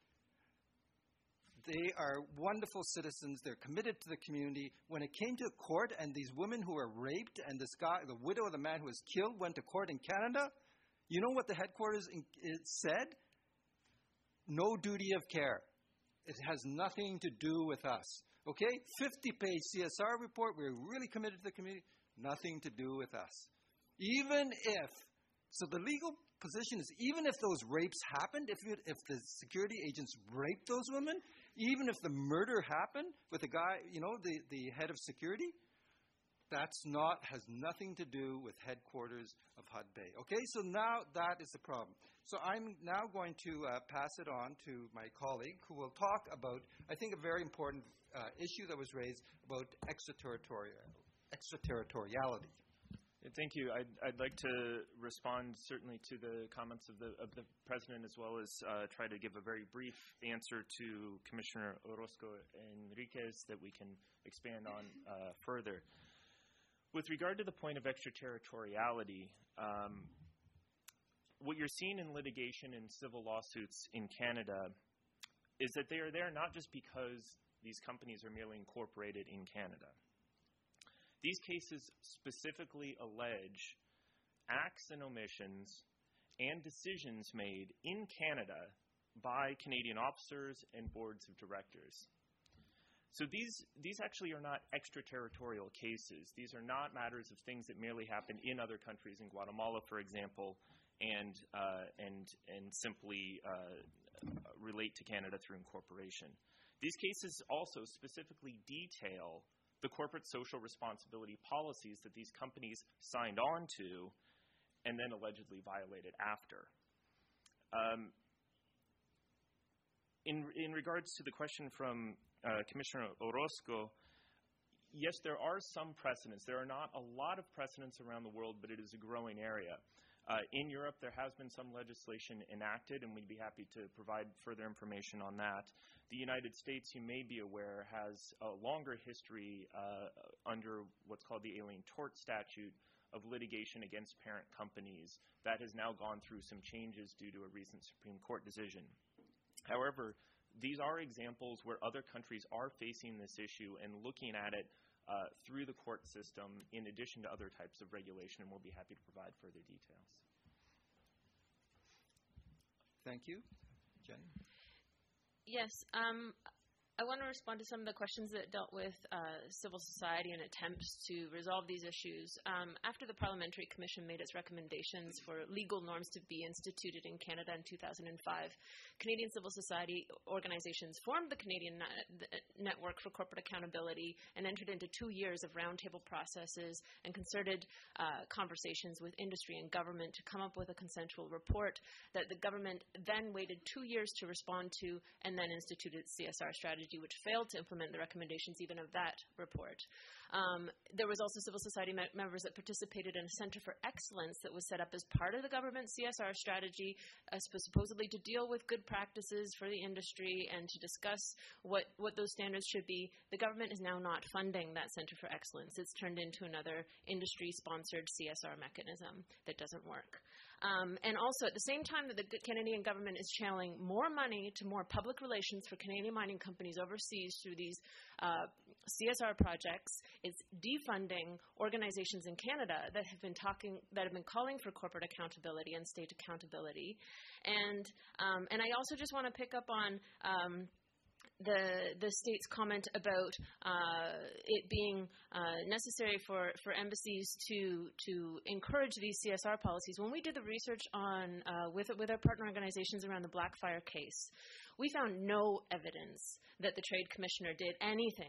They are wonderful citizens. They're committed to the community. When it came to court and these women who were raped and this guy, the widow of the man who was killed, went to court in Canada, you know what the headquarters in, it said? No duty of care. It has nothing to do with us. Okay? fifty-page C S R report. We're really committed to the community. Nothing to do with us. Even if, so the legal position is, even if those rapes happened, if, it, if the security agents raped those women, even if the murder happened with the guy, you know, the, the head of security, that's not, has nothing to do with headquarters of Hudbay. Okay, so now that is the problem. So I'm now going to uh, pass it on to my colleague who will talk about, I think, a very important uh, issue that was raised about extraterritorial, extraterritoriality. Thank you. I'd, I'd like to respond certainly to the comments of the of the President, as well as uh, try to give a very brief answer to Commissioner Orozco Enriquez that we can expand on uh, further. With regard to the point of extraterritoriality, um, what you're seeing in litigation and civil lawsuits in Canada is that they are there not just because these companies are merely incorporated in Canada. These cases specifically allege acts and omissions and decisions made in Canada by Canadian officers and boards of directors. So these these actually are not extraterritorial cases. These are not matters of things that merely happen in other countries, in Guatemala, for example, and uh, and and simply uh, relate to Canada through incorporation. These cases also specifically detail the corporate social responsibility policies that these companies signed on to and then allegedly violated after. Um, in, in regards to the question from uh, Commissioner Orozco, yes, there are some precedents. There are not a lot of precedents around the world, but it is a growing area. Uh, in Europe, there has been some legislation enacted, and we'd be happy to provide further information on that. The United States, you may be aware, has a longer history uh, under what's called the Alien Tort Statute of litigation against parent companies. That has now gone through some changes due to a recent Supreme Court decision. However, these are examples where other countries are facing this issue and looking at it Uh, through the court system in addition to other types of regulation, and we'll be happy to provide further details. Thank you. Jen? Yes. Um, I want to respond to some of the questions that dealt with uh, civil society and attempts to resolve these issues. Um, after the Parliamentary Commission made its recommendations for legal norms to be instituted in Canada in two thousand five, Canadian civil society organizations formed the Canadian Net- Network for Corporate Accountability and entered into two years of roundtable processes and concerted uh, conversations with industry and government to come up with a consensual report that the government then waited two years to respond to and then instituted its C S R strategy, which failed to implement the recommendations even of that report. Um, there was also civil society me- members that participated in a Center for Excellence that was set up as part of the government's C S R strategy, uh, supposedly to deal with good practices for the industry and to discuss what, what those standards should be. The government is now not funding that Center for Excellence. It's turned into another industry-sponsored C S R mechanism that doesn't work. Um, and also, at the same time that the Canadian government is channeling more money to more public relations for Canadian mining companies overseas through these uh, C S R projects, it's defunding organizations in Canada that have been talking, that have been calling for corporate accountability and state accountability. And um, and I also just want to pick up on Um, the the state's comment about uh, it being uh, necessary for, for embassies to to encourage these C S R policies. When we did the research on uh, with with our partner organizations around the Blackfire case, we found no evidence that the Trade Commissioner did anything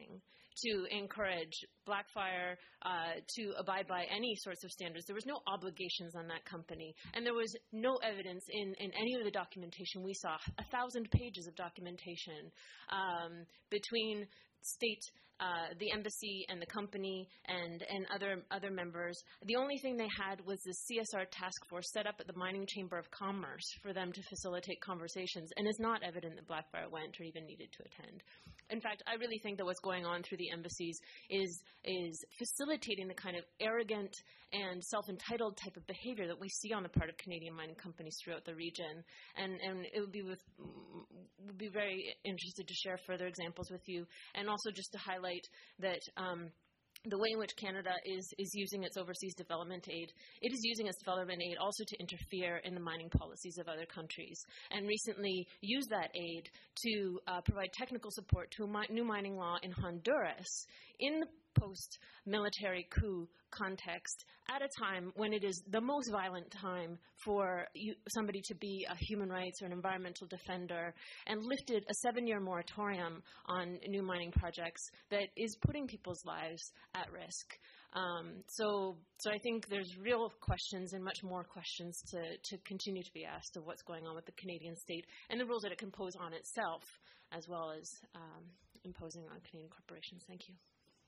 to encourage Blackfire uh, to abide by any sorts of standards. There was no obligations on that company, and there was no evidence in, in any of the documentation we saw, a thousand pages of documentation um, between state, uh, the embassy and the company and, and other other members. The only thing they had was the C S R task force set up at the Mining Chamber of Commerce for them to facilitate conversations, and it's not evident that Blackfire went or even needed to attend. In fact, I really think that what's going on through the embassies is is facilitating the kind of arrogant and self-entitled type of behavior that we see on the part of Canadian mining companies throughout the region. And, and it would be with, would be very interested to share further examples with you, and also just to highlight that um, the way in which Canada is, is using its overseas development aid, it is using its development aid also to interfere in the mining policies of other countries, and recently used that aid to uh, provide technical support to a mi- new mining law in Honduras in the post-military coup context at a time when it is the most violent time for you, somebody to be a human rights or an environmental defender, and lifted a seven-year moratorium on new mining projects that is putting people's lives at risk. Um, so, so I think there's real questions and much more questions to, to continue to be asked of what's going on with the Canadian state and the rules that it can impose on itself, as well as um, imposing on Canadian corporations. Thank you.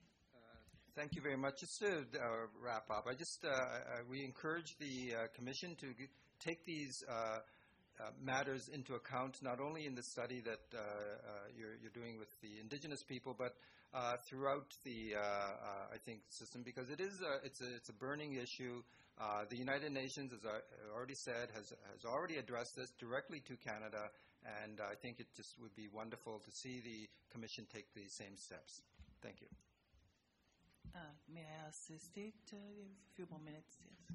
Thank you very much. Just to uh, wrap up, I just uh, I, we encourage the uh, Commission to g- take these uh, uh, matters into account, not only in the study that uh, uh, you're, you're doing with the Indigenous people, but uh, throughout the uh, uh, I think system, because it is a, it's a it's a burning issue. Uh, the United Nations, as I already said, has has already addressed this directly to Canada, and I think it just would be wonderful to see the Commission take the same steps. Thank you. Uh, may I ask the state uh, a few more minutes? Yes.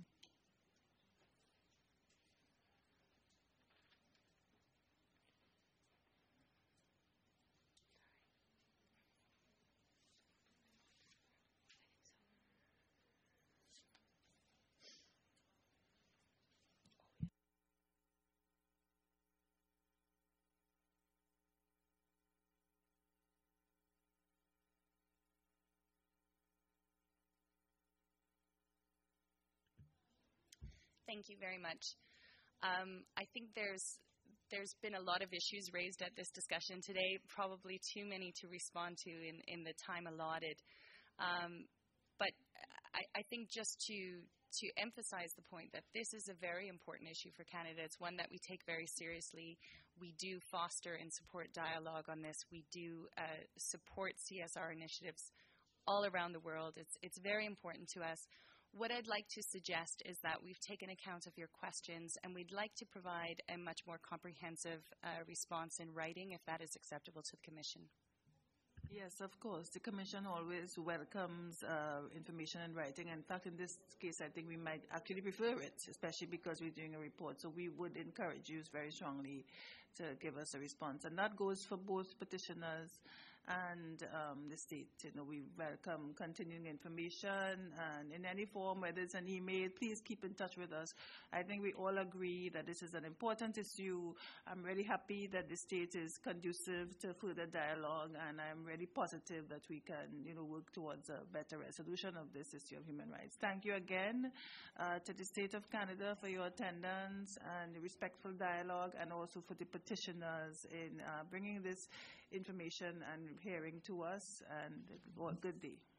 Thank you very much. Um, I think there's there's been a lot of issues raised at this discussion today, probably too many to respond to in, in the time allotted. Um, but I, I think just to to emphasize the point that this is a very important issue for Canada. It's one that we take very seriously. We do foster and support dialogue on this. We do uh, support C S R initiatives all around the world. It's it's very important to us. What I'd like to suggest is that we've taken account of your questions, and we'd like to provide a much more comprehensive uh, response in writing, if that is acceptable to the Commission. Yes, of course. The Commission always welcomes uh, information in writing. In fact, in this case, I think we might actually prefer it, especially because we're doing a report. So we would encourage you very strongly to give us a response. And that goes for both petitioners and um, the state. You know, we welcome continuing information, and in any form, whether it's an email, please keep in touch with us. I think we all agree that this is an important issue. I'm really happy that the state is conducive to further dialogue, and I'm really positive that we can, you know, work towards a better resolution of this issue of human rights. Thank you again uh, to the State of Canada for your attendance and the respectful dialogue, and also for the petitioners in uh, bringing this information and hearing to us, and good day.